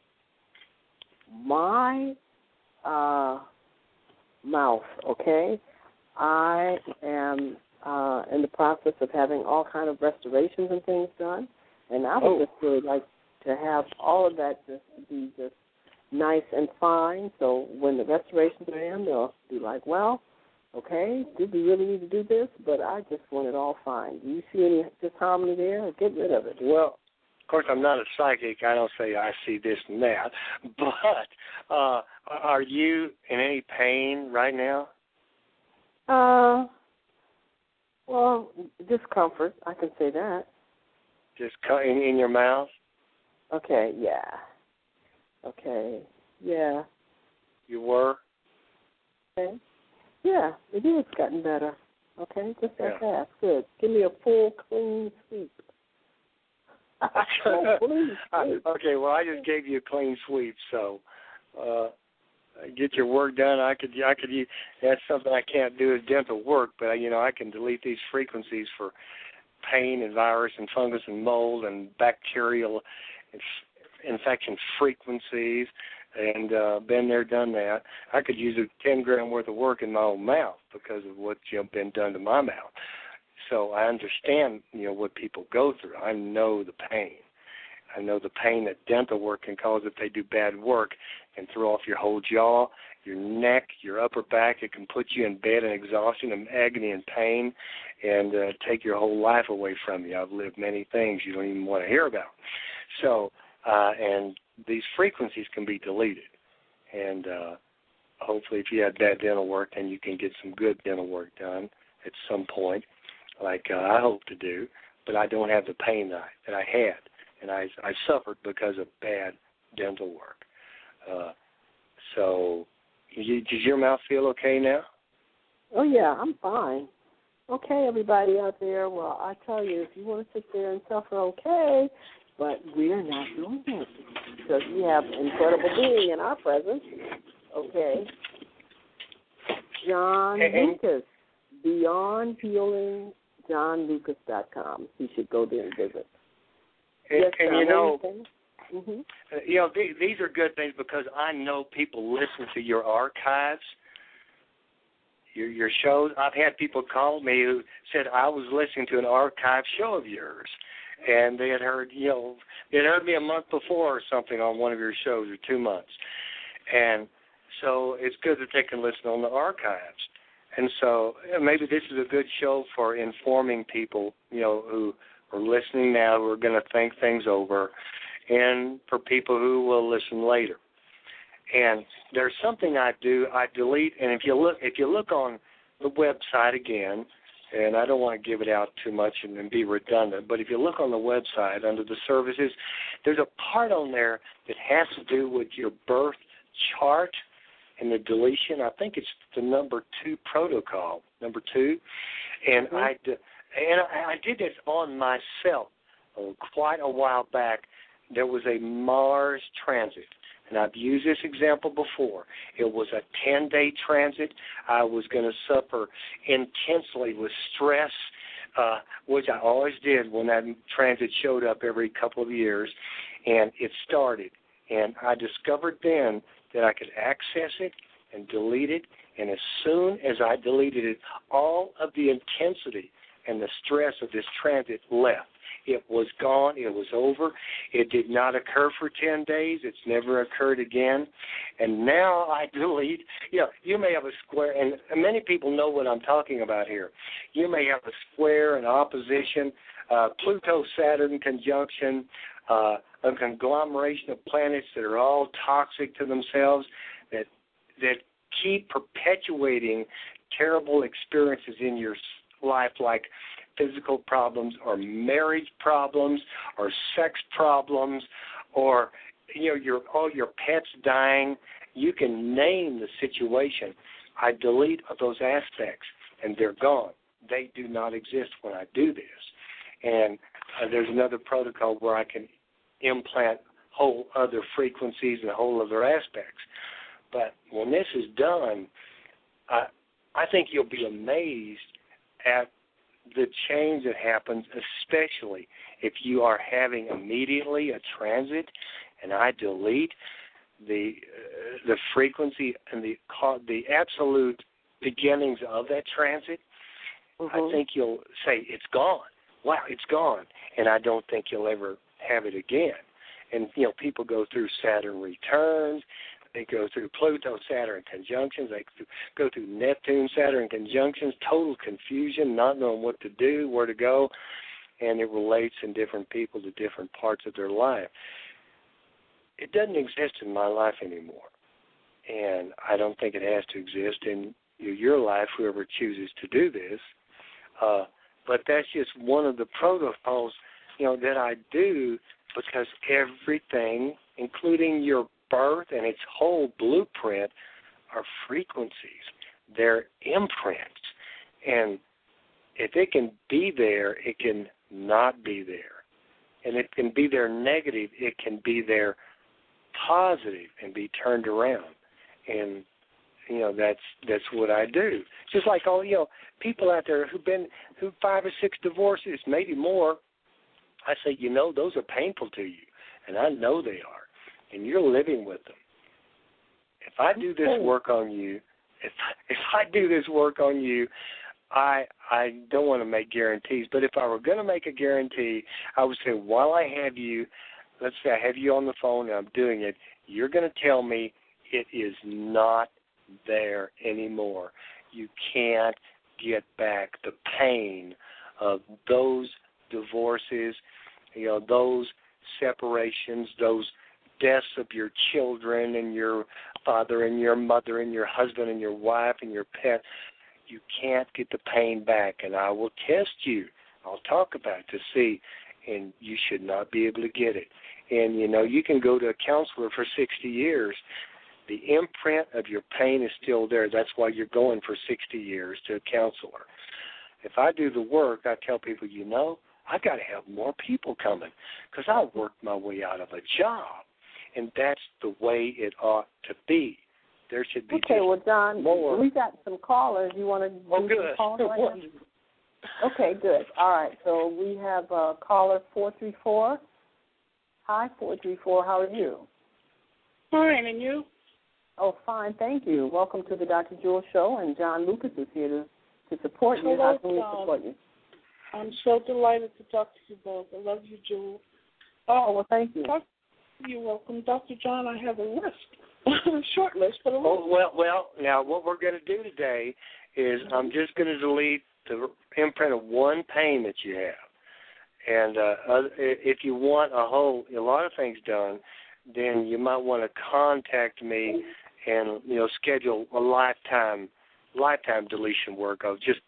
my uh, mouth, okay? I am uh, in the process of having all kind of restorations and things done, and I would Oh. just really like to have all of that just be just nice and fine. So when the restorations are in, they'll be like, well, okay, did we really need to do this? But I just want it all fine. Do you see any disharmony there? Or get rid of it. Well, of course, I'm not a psychic. I don't say I see this and that. But uh, are you in any pain right now? Uh, well, discomfort. I can say that. Just in, in your mouth? Okay, yeah. Okay, yeah. You were? Okay. Yeah, it is gotten better. Okay, just like Yeah. that. Good. Give me a full, clean sweep. full, clean sweep. Okay, well, I just gave you a clean sweep, so uh, get your work done. I could, I could. That's something I can't do is dental work, but you know, I can delete these frequencies for pain and virus and fungus and mold and bacterial infection frequencies. And uh, been there, done that. I could use a ten gram worth of work in my own mouth because of what's you know, been done to my mouth. So I understand, you know, what people go through. I know the pain. I know the pain that dental work can cause if they do bad work and throw off your whole jaw, your neck, your upper back. It can put you in bed in exhaustion and agony and pain and uh, take your whole life away from you. I've lived many things you don't even want to hear about. So, uh, and these frequencies can be deleted. And uh, hopefully if you had bad dental work, then you can get some good dental work done at some point, like uh, I hope to do. But I don't have the pain that I, that I had. And I, I suffered because of bad dental work. Uh, so you, does your mouth feel okay now? Oh, yeah, I'm fine. Okay, everybody out there, well, I tell you, if you want to sit there and suffer, okay, but we are not doing that because we have an incredible being in our presence, okay? John And, Lucas, Beyond Healing, john lucas dot com. You should go there and visit. and, yes, and John, you know, mm-hmm. uh, you know, th- these are good things because I know people listen to your archives, your your shows. I've had people call me who said I was listening to an archive show of yours, and they had heard, you know, they had heard me a month before or something on one of your shows or two months, and so it's good that they can listen on the archives. And so maybe this is a good show for informing people, you know, who are listening now, who are going to think things over, and for people who will listen later. And there's something I do. I delete, and if you look, if you look on the website again, and I don't want to give it out too much and, and be redundant, but if you look on the website under the services, there's a part on there that has to do with your birth chart. And the deletion, I think it's the number two protocol, number two, and mm-hmm. I and I, I did this on myself uh, quite a while back, there was a Mars transit. And I've used this example before. It was a ten-day transit. I was going to suffer intensely with stress, uh, which I always did when that transit showed up every couple of years. And it started. And I discovered then that I could access it and delete it. And as soon as I deleted it, all of the intensity and the stress of this transit left. It was gone. It was over. It did not occur for ten days. It's never occurred again. And now I delete. You know, you may have a square, and many people know what I'm talking about here. You may have a square, an opposition, uh, Pluto-Saturn conjunction, uh, a conglomeration of planets that are all toxic to themselves, that that keep perpetuating terrible experiences in your life, like physical problems or marriage problems or sex problems or, you know, your all your pets dying. You can name the situation. I delete those aspects, and they're gone. They do not exist when I do this. And uh, there's another protocol where I can implant whole other frequencies and whole other aspects. But when this is done, I, I think you'll be amazed at the change that happens, especially if you are having immediately a transit, and I delete the uh, the frequency and the the absolute beginnings of that transit. Mm-hmm. I think you'll say it's gone. Wow, it's gone, and I don't think you'll ever have it again. And you know, people go through Saturn returns. They go through Pluto-Saturn conjunctions. They go through Neptune-Saturn conjunctions, total confusion, not knowing what to do, where to go, and it relates in different people to different parts of their life. It doesn't exist in my life anymore, and I don't think it has to exist in your life, whoever chooses to do this. Uh, but that's just one of the protocols, you know, that I do, because everything, including your birth and its whole blueprint, are frequencies. They're imprints. And if it can be there, it can not be there. And it can be there negative, it can be there positive and be turned around. And, you know, that's that's what I do. Just like all, you know, people out there who've been who five or six divorces, maybe more, I say, you know, those are painful to you. And I know they are. And you're living with them. If I do this work on you, if if I do this work on you, I I don't want to make guarantees. But if I were going to make a guarantee, I would say, while I have you, let's say I have you on the phone and I'm doing it, you're going to tell me it is not there anymore. You can't get back the pain of those divorces, you know, those separations, those deaths of your children and your father and your mother and your husband and your wife and your pet. You can't get the pain back, and I will test you. I'll talk about it to see, and you should not be able to get it. And, you know, you can go to a counselor for sixty years. The imprint of your pain is still there. That's why you're going for sixty years to a counselor. If I do the work, I tell people, you know, I've got to have more people coming because I worked my way out of a job. And that's the way it ought to be. There should be okay, well, John, more. We got some callers. You want to do oh, good. some calls right now? Okay, good. All right, so we have uh, caller four three four. Hi, four three four. How are you? Fine, and you? Oh, fine, thank you. Welcome to the Doctor Jewel Show, and John Lucas is here to, to support you. Hello, How can we John. support you? I'm so delighted to talk to you both. I love you, Jewel. Oh, well, thank you. You're welcome. Doctor John, I have a list, a short list, but a list. Oh, well, well, now what we're going to do today is mm-hmm. I'm just going to delete the imprint of one pain that you have. And uh, if you want a whole, a lot of things done, then you might want to contact me and, you know, schedule a lifetime, lifetime deletion work of just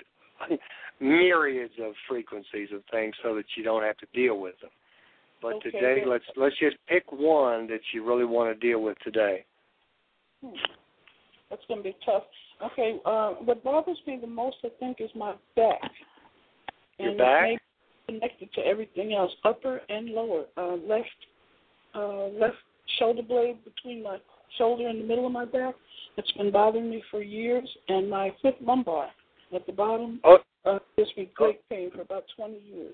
myriads of frequencies of things so that you don't have to deal with them. But okay, today, good. let's let's just pick one that you really want to deal with today. Hmm. That's going to be tough. Okay, uh, what bothers me the most, I think, is my back. Your and back? It may be connected to everything else, upper and lower, uh, left uh, left shoulder blade between my shoulder and the middle of my back. It's been bothering me for years, and my fifth lumbar at the bottom Oh, uh, gives me great pain for about twenty years.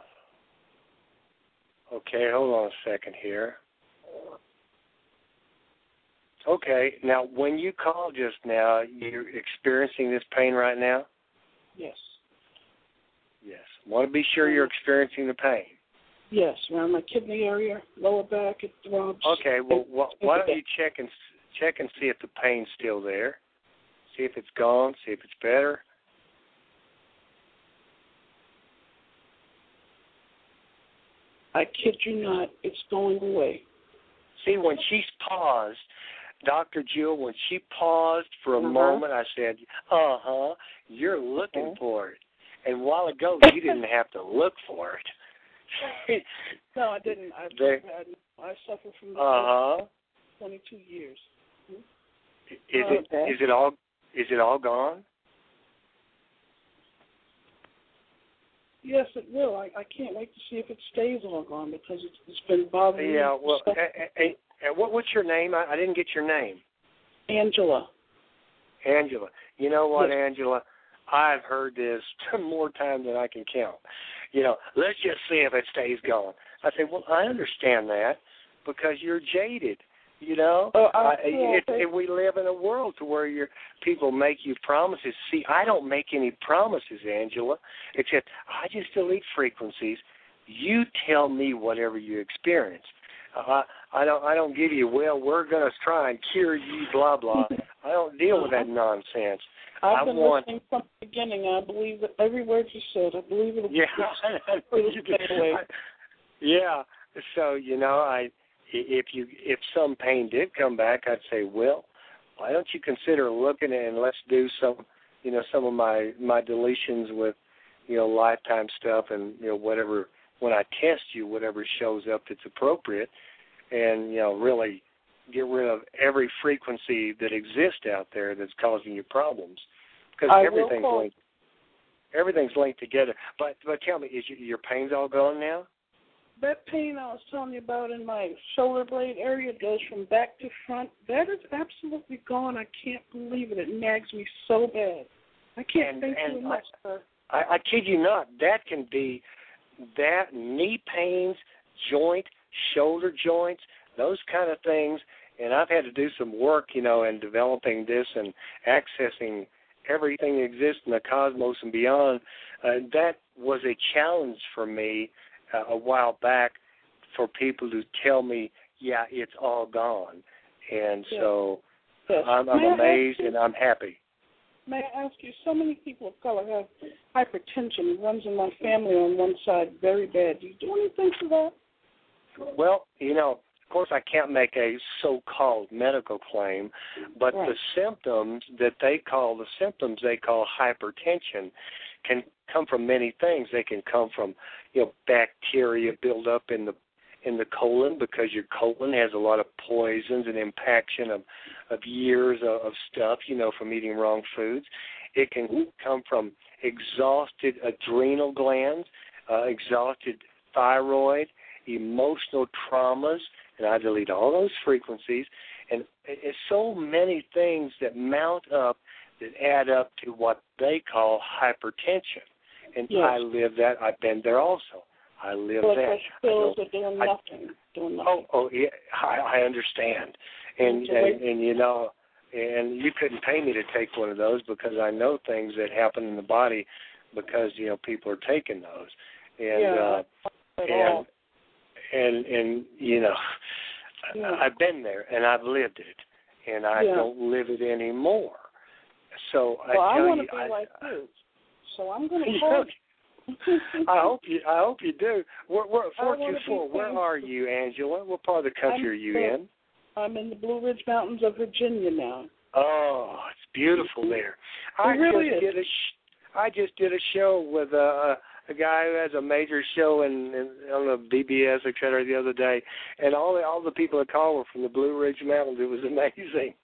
okay, hold on a second here. Okay, now when you called just now, you're experiencing this pain right now? Yes. Yes. Want to be sure you're experiencing the pain. Yes, around my kidney area, lower back, it throbs. Okay, well, wh- why don't you check and check and see if the pain's still there? See if it's gone. See if it's better. I kid you not, it's going away. See, when she's paused, Doctor Jewel, when she paused for a Uh-huh. moment, I said, uh-huh, you're looking Okay. for it. And a while ago, you didn't have to look for it. No, I didn't. I, There- I, I suffer from this Uh-huh. for twenty-two years. Is it Okay. is it all is it all gone? Yes, it will. I, I can't wait to see if it stays all gone because it's, it's been bothering Yeah, me. well, So- a, a, a, what what's your name? I, I didn't get your name. Angela. Angela. You know what, Yes. Angela? I've heard this more times than I can count. You know, let's just see if it stays gone. I say, well, I understand that because you're jaded. You know, Oh, I- I, yeah, it, okay. it, we live in a world to where your people make you promises. See, I don't make any promises, Angela, except I just delete frequencies. You tell me whatever you experience. Uh, I don't. I don't give you. Well, we're going to try and cure you. Blah blah. I don't deal with that nonsense. I've I been want. listening from the beginning. I believe that every word you said. I believe it. Yeah. It'll stay away. Yeah. So you know, I if you if some pain did come back, I'd say, well, why don't you consider looking and let's do some, you know, some of my my deletions with, you know, lifetime stuff and you know whatever. When I test you, whatever shows up that's appropriate, and you know, really get rid of every frequency that exists out there that's causing you problems, because I will everything's call. linked. Everything's linked together. But but tell me, is your, your pain's all gone now? That pain I was telling you about in my shoulder blade area goes from back to front. That is absolutely gone. I can't believe it. It nags me so bad. I can't And- thank and you enough, sir. I, I kid you not. That can be that knee pains, joint, shoulder joints, those kind of things. And I've had to do some work, you know, in developing this and accessing everything that exists in the cosmos and beyond. Uh, that was a challenge for me uh, a while back for people to tell me, yeah, it's all gone. And Yeah. so Yes. I'm, I'm May I amazed ask you- and I'm happy. May I ask you, so many people of color have hypertension. It runs in my family on one side very bad. Do you do anything for that? Well, you know, of course I can't make a so-called medical claim, but Right. the symptoms that they call, the symptoms they call hypertension can come from many things. They can come from, you know, bacteria build up in the in the colon because your colon has a lot of poisons and impaction of, of years of, of stuff, you know, from eating wrong foods. It can come from exhausted adrenal glands, uh, exhausted thyroid, emotional traumas, and I delete all those frequencies. And it's so many things that mount up that add up to what they call hypertension. And Yes. I live that. I've been there also. I live Blood that. pressure I pills don't- are doing I- nothing. Doing Oh, nothing. oh, yeah, I, I understand, and, So wait- and and you know, and you couldn't pay me to take one of those because I know things that happen in the body because you know people are taking those, and Yeah, uh, at and all. and and you know, Yeah. I've been there and I've lived it, and I Yeah. don't live it anymore. So I Well, I tell want you, to be I, like you, so I'm going to call you. I hope you. I hope you do. We're, we're I wanna four two four. be Where famous. are you, Angela? What part of the country I'm are you in- in? I'm in the Blue Ridge Mountains of Virginia now. Oh, it's beautiful there. I really just is. did a. Sh- I just did a show with a, a guy who has a major show in, in on the B B S, et cetera, the other day, and all the all the people that called were from the Blue Ridge Mountains. It was amazing.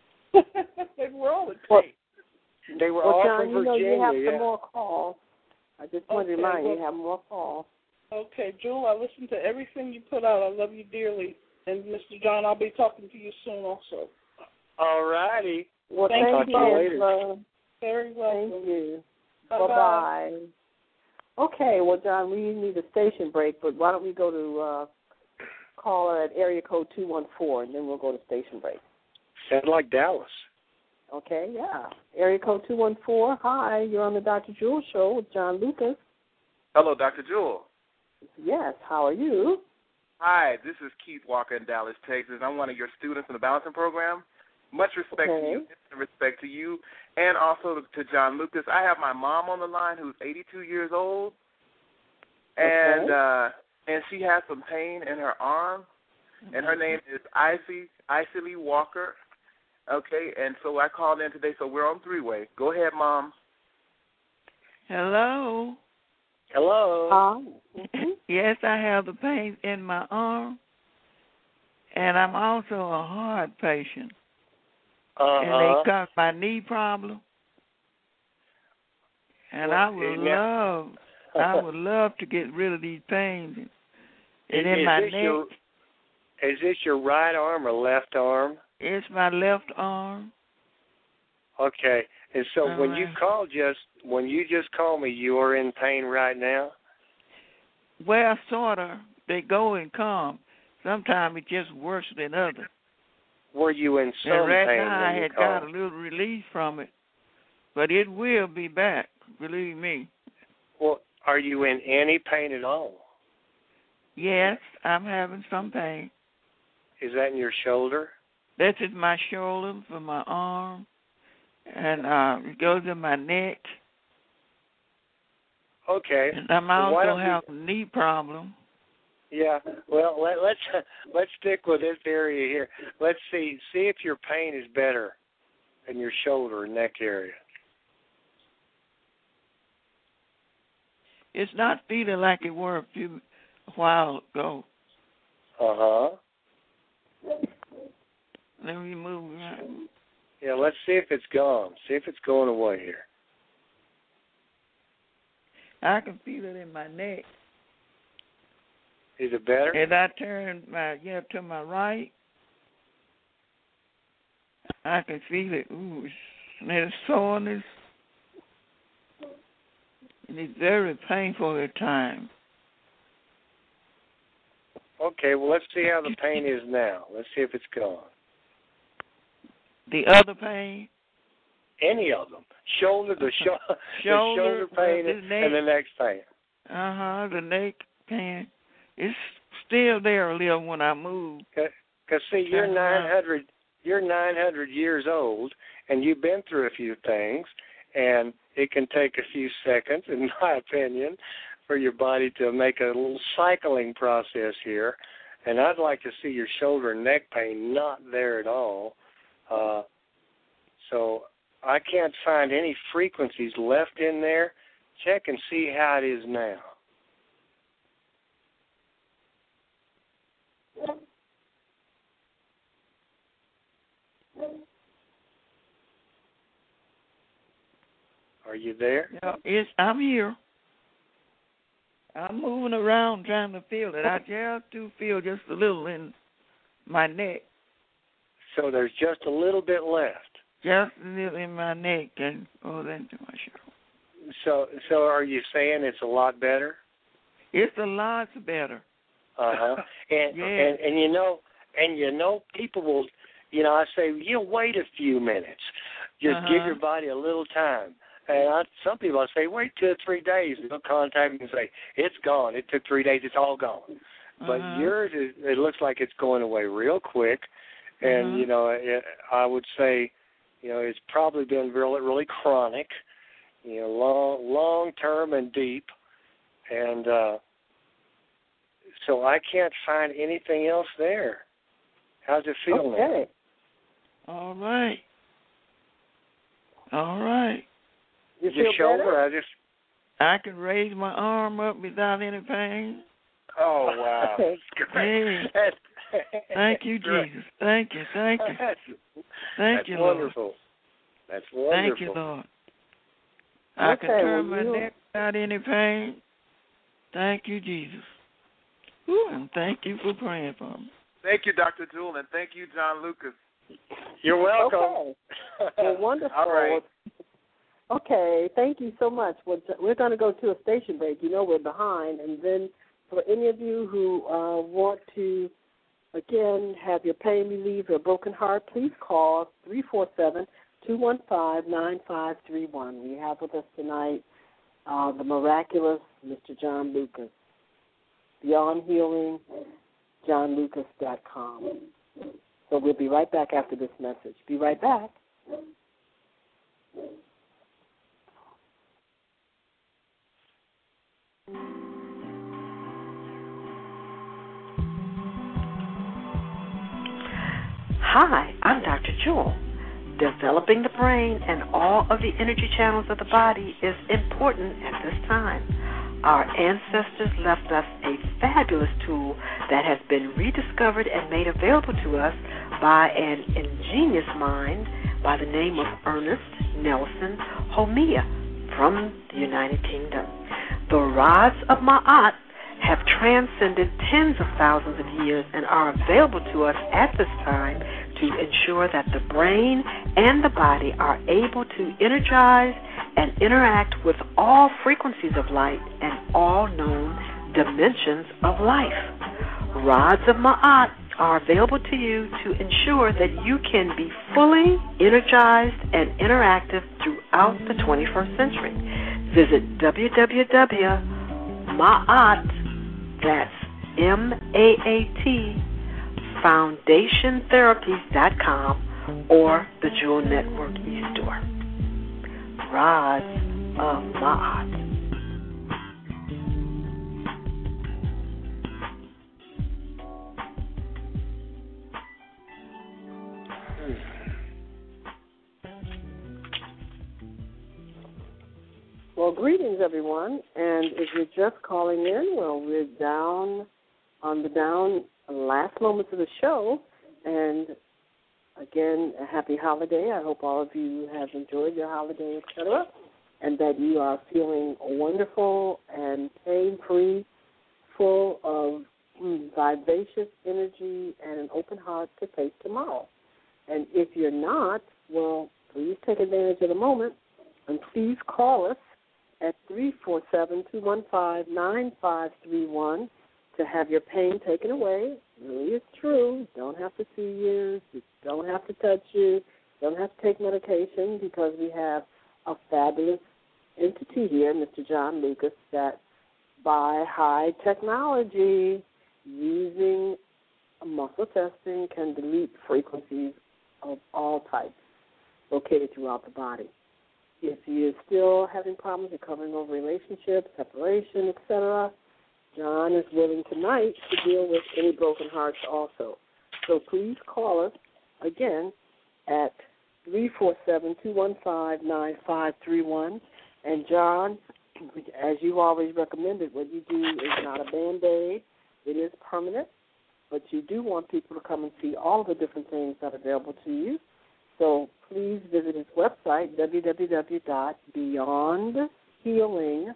They were all the Well, same. They were well, all John, from you know Virginia. you have yeah. some more calls. I just want to Okay, remind you, well- you have more calls. Okay, Jewel, I listened to everything you put out. I love you dearly. And Mister John, I'll be talking to you soon also. All righty. Well, thank, thank you, you, Angela. Very welcome. Thank you. Bye-bye. Bye-bye. Okay, well, John, we need a station break, but why don't we go to uh, caller at area code two one four, and then we'll go to station break. Sounds like Dallas. Okay, yeah. Area code two one four. Hi, you're on the Doctor Jewel Show with John Lucas. Hello, Doctor Jewel. Yes, how are you? Hi, this is Keith Walker in Dallas, Texas. I'm one of your students in the balancing program. Much respect Okay. to you, and respect to you, and also to John Lucas. I have my mom on the line who's eighty-two years old, and Okay. uh, and she has some pain in her arm, and her name is Icy Icy Lee Walker. Okay, and so I called in today, so we're on three-way. Go ahead, Mom. Hello. Hello. Hi. Mm-hmm. Yes, I have the pain in my arm, and I'm also a heart patient. Uh-huh. And they got my knee problem, and Well, I would now- love, I would love to get rid of these pains. And Is, in is my this neck, your is this your right arm or left arm? it's my left arm. Okay. And so All when you right. called just when you just called me, you are in pain right now? Well, sort of. They go and come. Sometimes it's just worse than others. Were you in some And right pain now I when you had got a called? little relief from it, but it will be back. Believe me. Well, are you in any pain at all? Yes, I'm having some pain. Is that in your shoulder? This is my shoulder for my arm, and uh, it goes in my neck. Okay. And I'm Well, why also don't we- have a knee problem. Yeah. Well, let, let's let's stick with this area here. Let's see see if your pain is better in your shoulder and neck area. It's not feeling like it were a few a while ago. Uh huh. Let me move around. Yeah. Let's see if it's gone. See if it's going away here. I can feel it in my neck. Is it better? As I turn my yeah to my right, I can feel it. Ooh, it's, there's soreness, and it's very painful at times. Okay. Well, let's see how the pain is now. Let's see if it's gone. The other pain, Any of them. Shoulder, the, sho- the Shoulder, shoulder pain, the neck. and the neck pain. uh huh, the neck pain, it's still there a little when I move. Because see, you're Uh-huh. nine hundred. You're nine hundred years old, and you've been through a few things, and it can take a few seconds, in my opinion, for your body to make a little cycling process here. And I'd like to see your shoulder and neck pain not there at all. Uh, so I can't find any frequencies left in there. Check and see how it is now. Are you there? Yeah, it's, I'm here. I'm moving around trying to feel it. I just do feel just a little in my neck. So there's just a little bit left. Just a little in my neck and oh, then to my shoulder. So, so are you saying it's a lot better? It's a lot better. Uh huh. And, Yeah. and and you know, and you know, people will, you know, I say, you know, wait a few minutes, just Uh-huh. give your body a little time. And I, some people I say, wait two or three days. They'll contact me and say, it's gone. It took three days. It's all gone. But Uh-huh. yours, is, it looks like it's going away real quick. And Uh-huh. you know, it, I would say, you know, it's probably been really, really chronic. You know, long, long term and deep. And uh, so I can't find anything else there. How's it feel now? Okay. All right. All right. You Your feel shoulder, better? I just. I can raise my arm up without any pain. Oh wow! Okay. That's great. Hey. That's, Thank you, great. Jesus. Thank you. Thank you. That's, Thank that's you, Lord. wonderful. That's wonderful. Thank you, Lord. I can Okay, turn well, my you- neck without any pain. Thank you, Jesus. Whew, and thank you for praying for me. Thank you, Doctor Jewel, and thank you, John Lucas. You're welcome. Okay. Well, wonderful. All right. Okay, thank you so much. We're going to go to a station break. You know we're behind. And then for any of you who uh, want to, again, have your pain relieved or broken heart, please call three four seven, two one five, nine five three one. We have with us tonight uh, the miraculous Mister John Lucas. Beyond Healing, john lucas dot com. So we'll be right back after this message. Be right back. Hi, I'm Doctor Jewel. Developing the brain and all of the energy channels of the body is important at this time. Our ancestors left us a fabulous tool that has been rediscovered and made available to us by an ingenious mind by the name of Ernest Nelson Homia from the United Kingdom. The rods of Ma'at have transcended tens of thousands of years and are available to us at this time to ensure that the brain and the body are able to energize and interact with all frequencies of light and all known dimensions of life. Rods of Ma'at are available to you to ensure that you can be fully energized and interactive throughout the twenty-first century. Visit w w w dot maat, that's M A A T, foundation therapies dot com or the Jewel Network e-store. Rods of Ma'at. Well, greetings, everyone. And if you're just calling in, well, we're down on the down last moments of the show. And, again, a happy holiday. I hope all of you have enjoyed your holiday, et cetera, and that you are feeling wonderful and pain-free, full of mm, vivacious energy and an open heart to face tomorrow. And if you're not, well, please take advantage of the moment and please call us at three four seven, two one five, nine five three one to have your pain taken away. It really is true. You don't have to see you. You don't have to touch you. You don't have to take medication because we have a fabulous entity here, Mister John Lucas, that by high technology, using muscle testing, can delete frequencies of all types located throughout the body. If you're still having problems recovering over relationships, separation, et cetera, John is willing tonight to deal with any broken hearts also. So please call us, again, at three four seven, two one five, nine five three one. And, John, as you always recommended, what you do is not a Band-Aid. It is permanent, but you do want people to come and see all of the different things that are available to you. So please visit his website, w w w dot beyond healing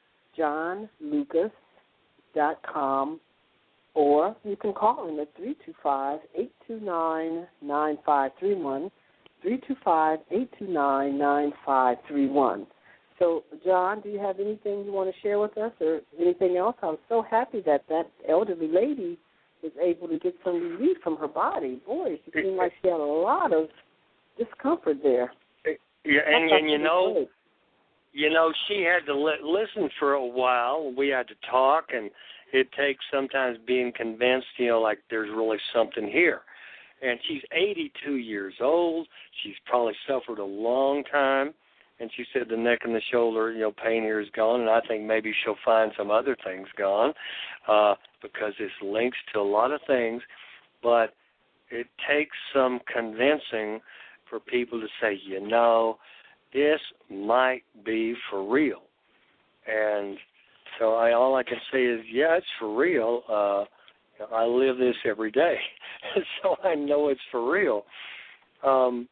john lucas dot com, or you can call him at three two five, eight two nine, nine five three one, three two five, eight two nine, nine five three one. So, John, do you have anything you want to share with us or anything else? I was so happy that that elderly lady was able to get some relief from her body. Boy, she seemed like she had a lot of discomfort there. Yeah, and, and you know, great. you know, she had to li- listen for a while. We had to talk, and it takes sometimes being convinced, you know, like there's really something here. And she's eighty-two years old. She's probably suffered a long time. And she said the neck and the shoulder, you know, pain here is gone, and I think maybe she'll find some other things gone uh, because this links to a lot of things. But it takes some convincing for people to say, you know, this might be for real. And so I, all I can say is, yeah, it's for real. Uh, I live this every day, so I know it's for real. Um,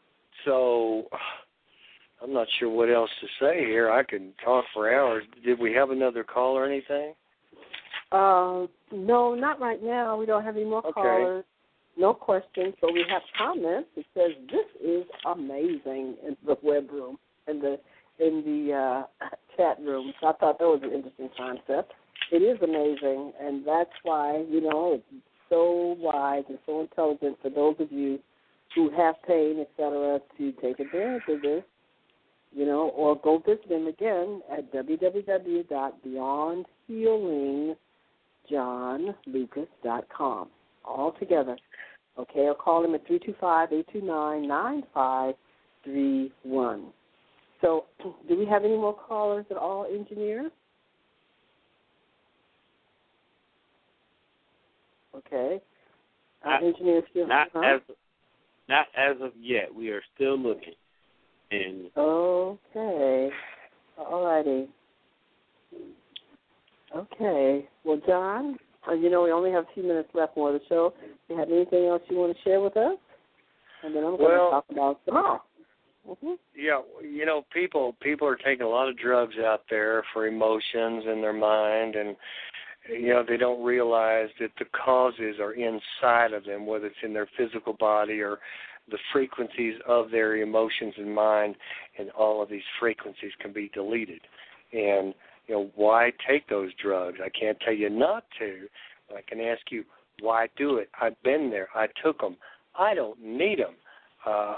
so I'm not sure what else to say here. I could talk for hours. Did we have another call or anything? Uh, no, not right now. We don't have any more Okay. callers. No questions, but we have comments. It says this is amazing in the web room, in the in the uh, chat room. So I thought that was an interesting concept. It is amazing, and that's why, you know, it's so wise and so intelligent for those of you who have pain, et cetera, to take advantage of this, you know, or go visit them again at w w w dot beyond healing john lucas dot com. All together. Okay, or call them at three two five, eight two nine, nine five three one. So, do we have any more callers at all, engineer? Okay. Uh, Not, engineer still not huh? as not as of yet. We are still looking. And Okay. All righty. Okay. Well, John, uh, you know we only have a few minutes left more of the show. Do you have anything else you want to share with us? And then I'm going Well, to talk about tomorrow. Mm-hmm. Yeah, you know, people people are taking a lot of drugs out there for emotions in their mind, and you know they don't realize that the causes are inside of them, whether it's in their physical body or the frequencies of their emotions and mind, and all of these frequencies can be deleted. And you know, why take those drugs? I can't tell you not to, but I can ask you, why do it? I've been there. I took them. I don't need them. Uh,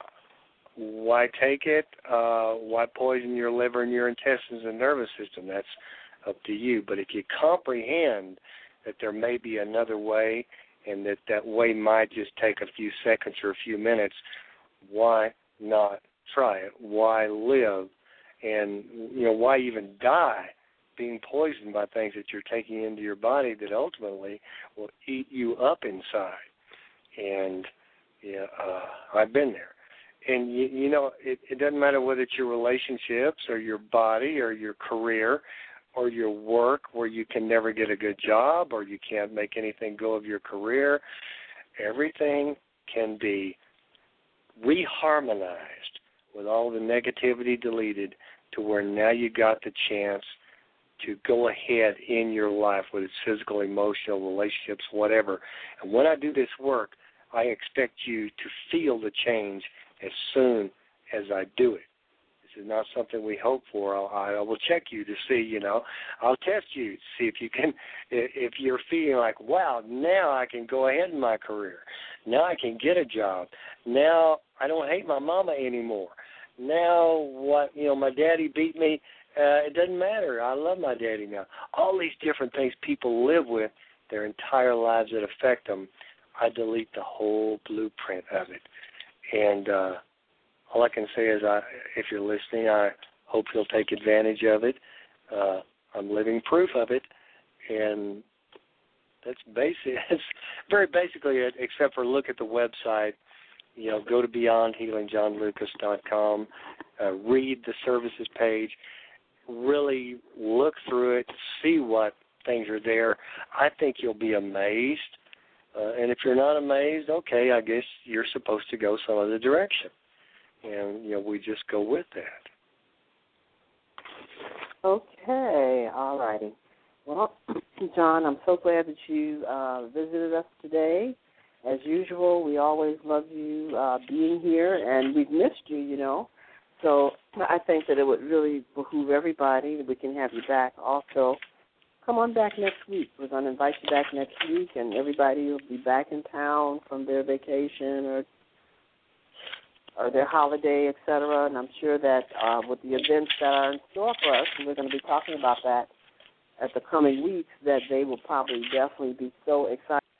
why take it? Uh, why poison your liver and your intestines and nervous system? That's up to you. But if you comprehend that there may be another way and that that way might just take a few seconds or a few minutes, why not try it? Why live? And, you know, why even die being poisoned by things that you're taking into your body that ultimately will eat you up inside? And, yeah, uh, I've been there. And, you, you know, it, it doesn't matter whether it's your relationships or your body or your career or your work where you can never get a good job or you can't make anything go of your career. Everything can be reharmonized with all the negativity deleted to where now you got the chance to go ahead in your life, whether it's physical, emotional, relationships, whatever. And when I do this work, I expect you to feel the change as soon as I do it. This is not something we hope for. I'll, I will check you to see, you know, I'll test you to see if you can, if you're feeling like, wow, now I can go ahead in my career. Now I can get a job. Now I don't hate my mama anymore. Now what, you know, my daddy beat me. Uh, it doesn't matter. I love my daddy now. All these different things people live with their entire lives that affect them, I delete the whole blueprint of it. And uh, all I can say is, I, if you're listening, I hope you'll take advantage of it. Uh, I'm living proof of it, and that's basic. It's very basically it, except for look at the website. You know, go to beyond healing john lucas dot com, uh, read the services page, really look through it, see what things are there. I think you'll be amazed. Uh, and if you're not amazed, okay, I guess you're supposed to go some other direction. And, you know, we just go with that. Okay, all righty. Well, John, I'm so glad that you uh, visited us today. As usual, we always love you uh, being here, and we've missed you, you know. So I think that it would really behoove everybody that we can have you back also. Come on back next week. We're going to invite you back next week, and everybody will be back in town from their vacation or or their holiday, et cetera. And I'm sure that uh, with the events that are in store for us, and we're going to be talking about that at the coming weeks, that they will probably definitely be so excited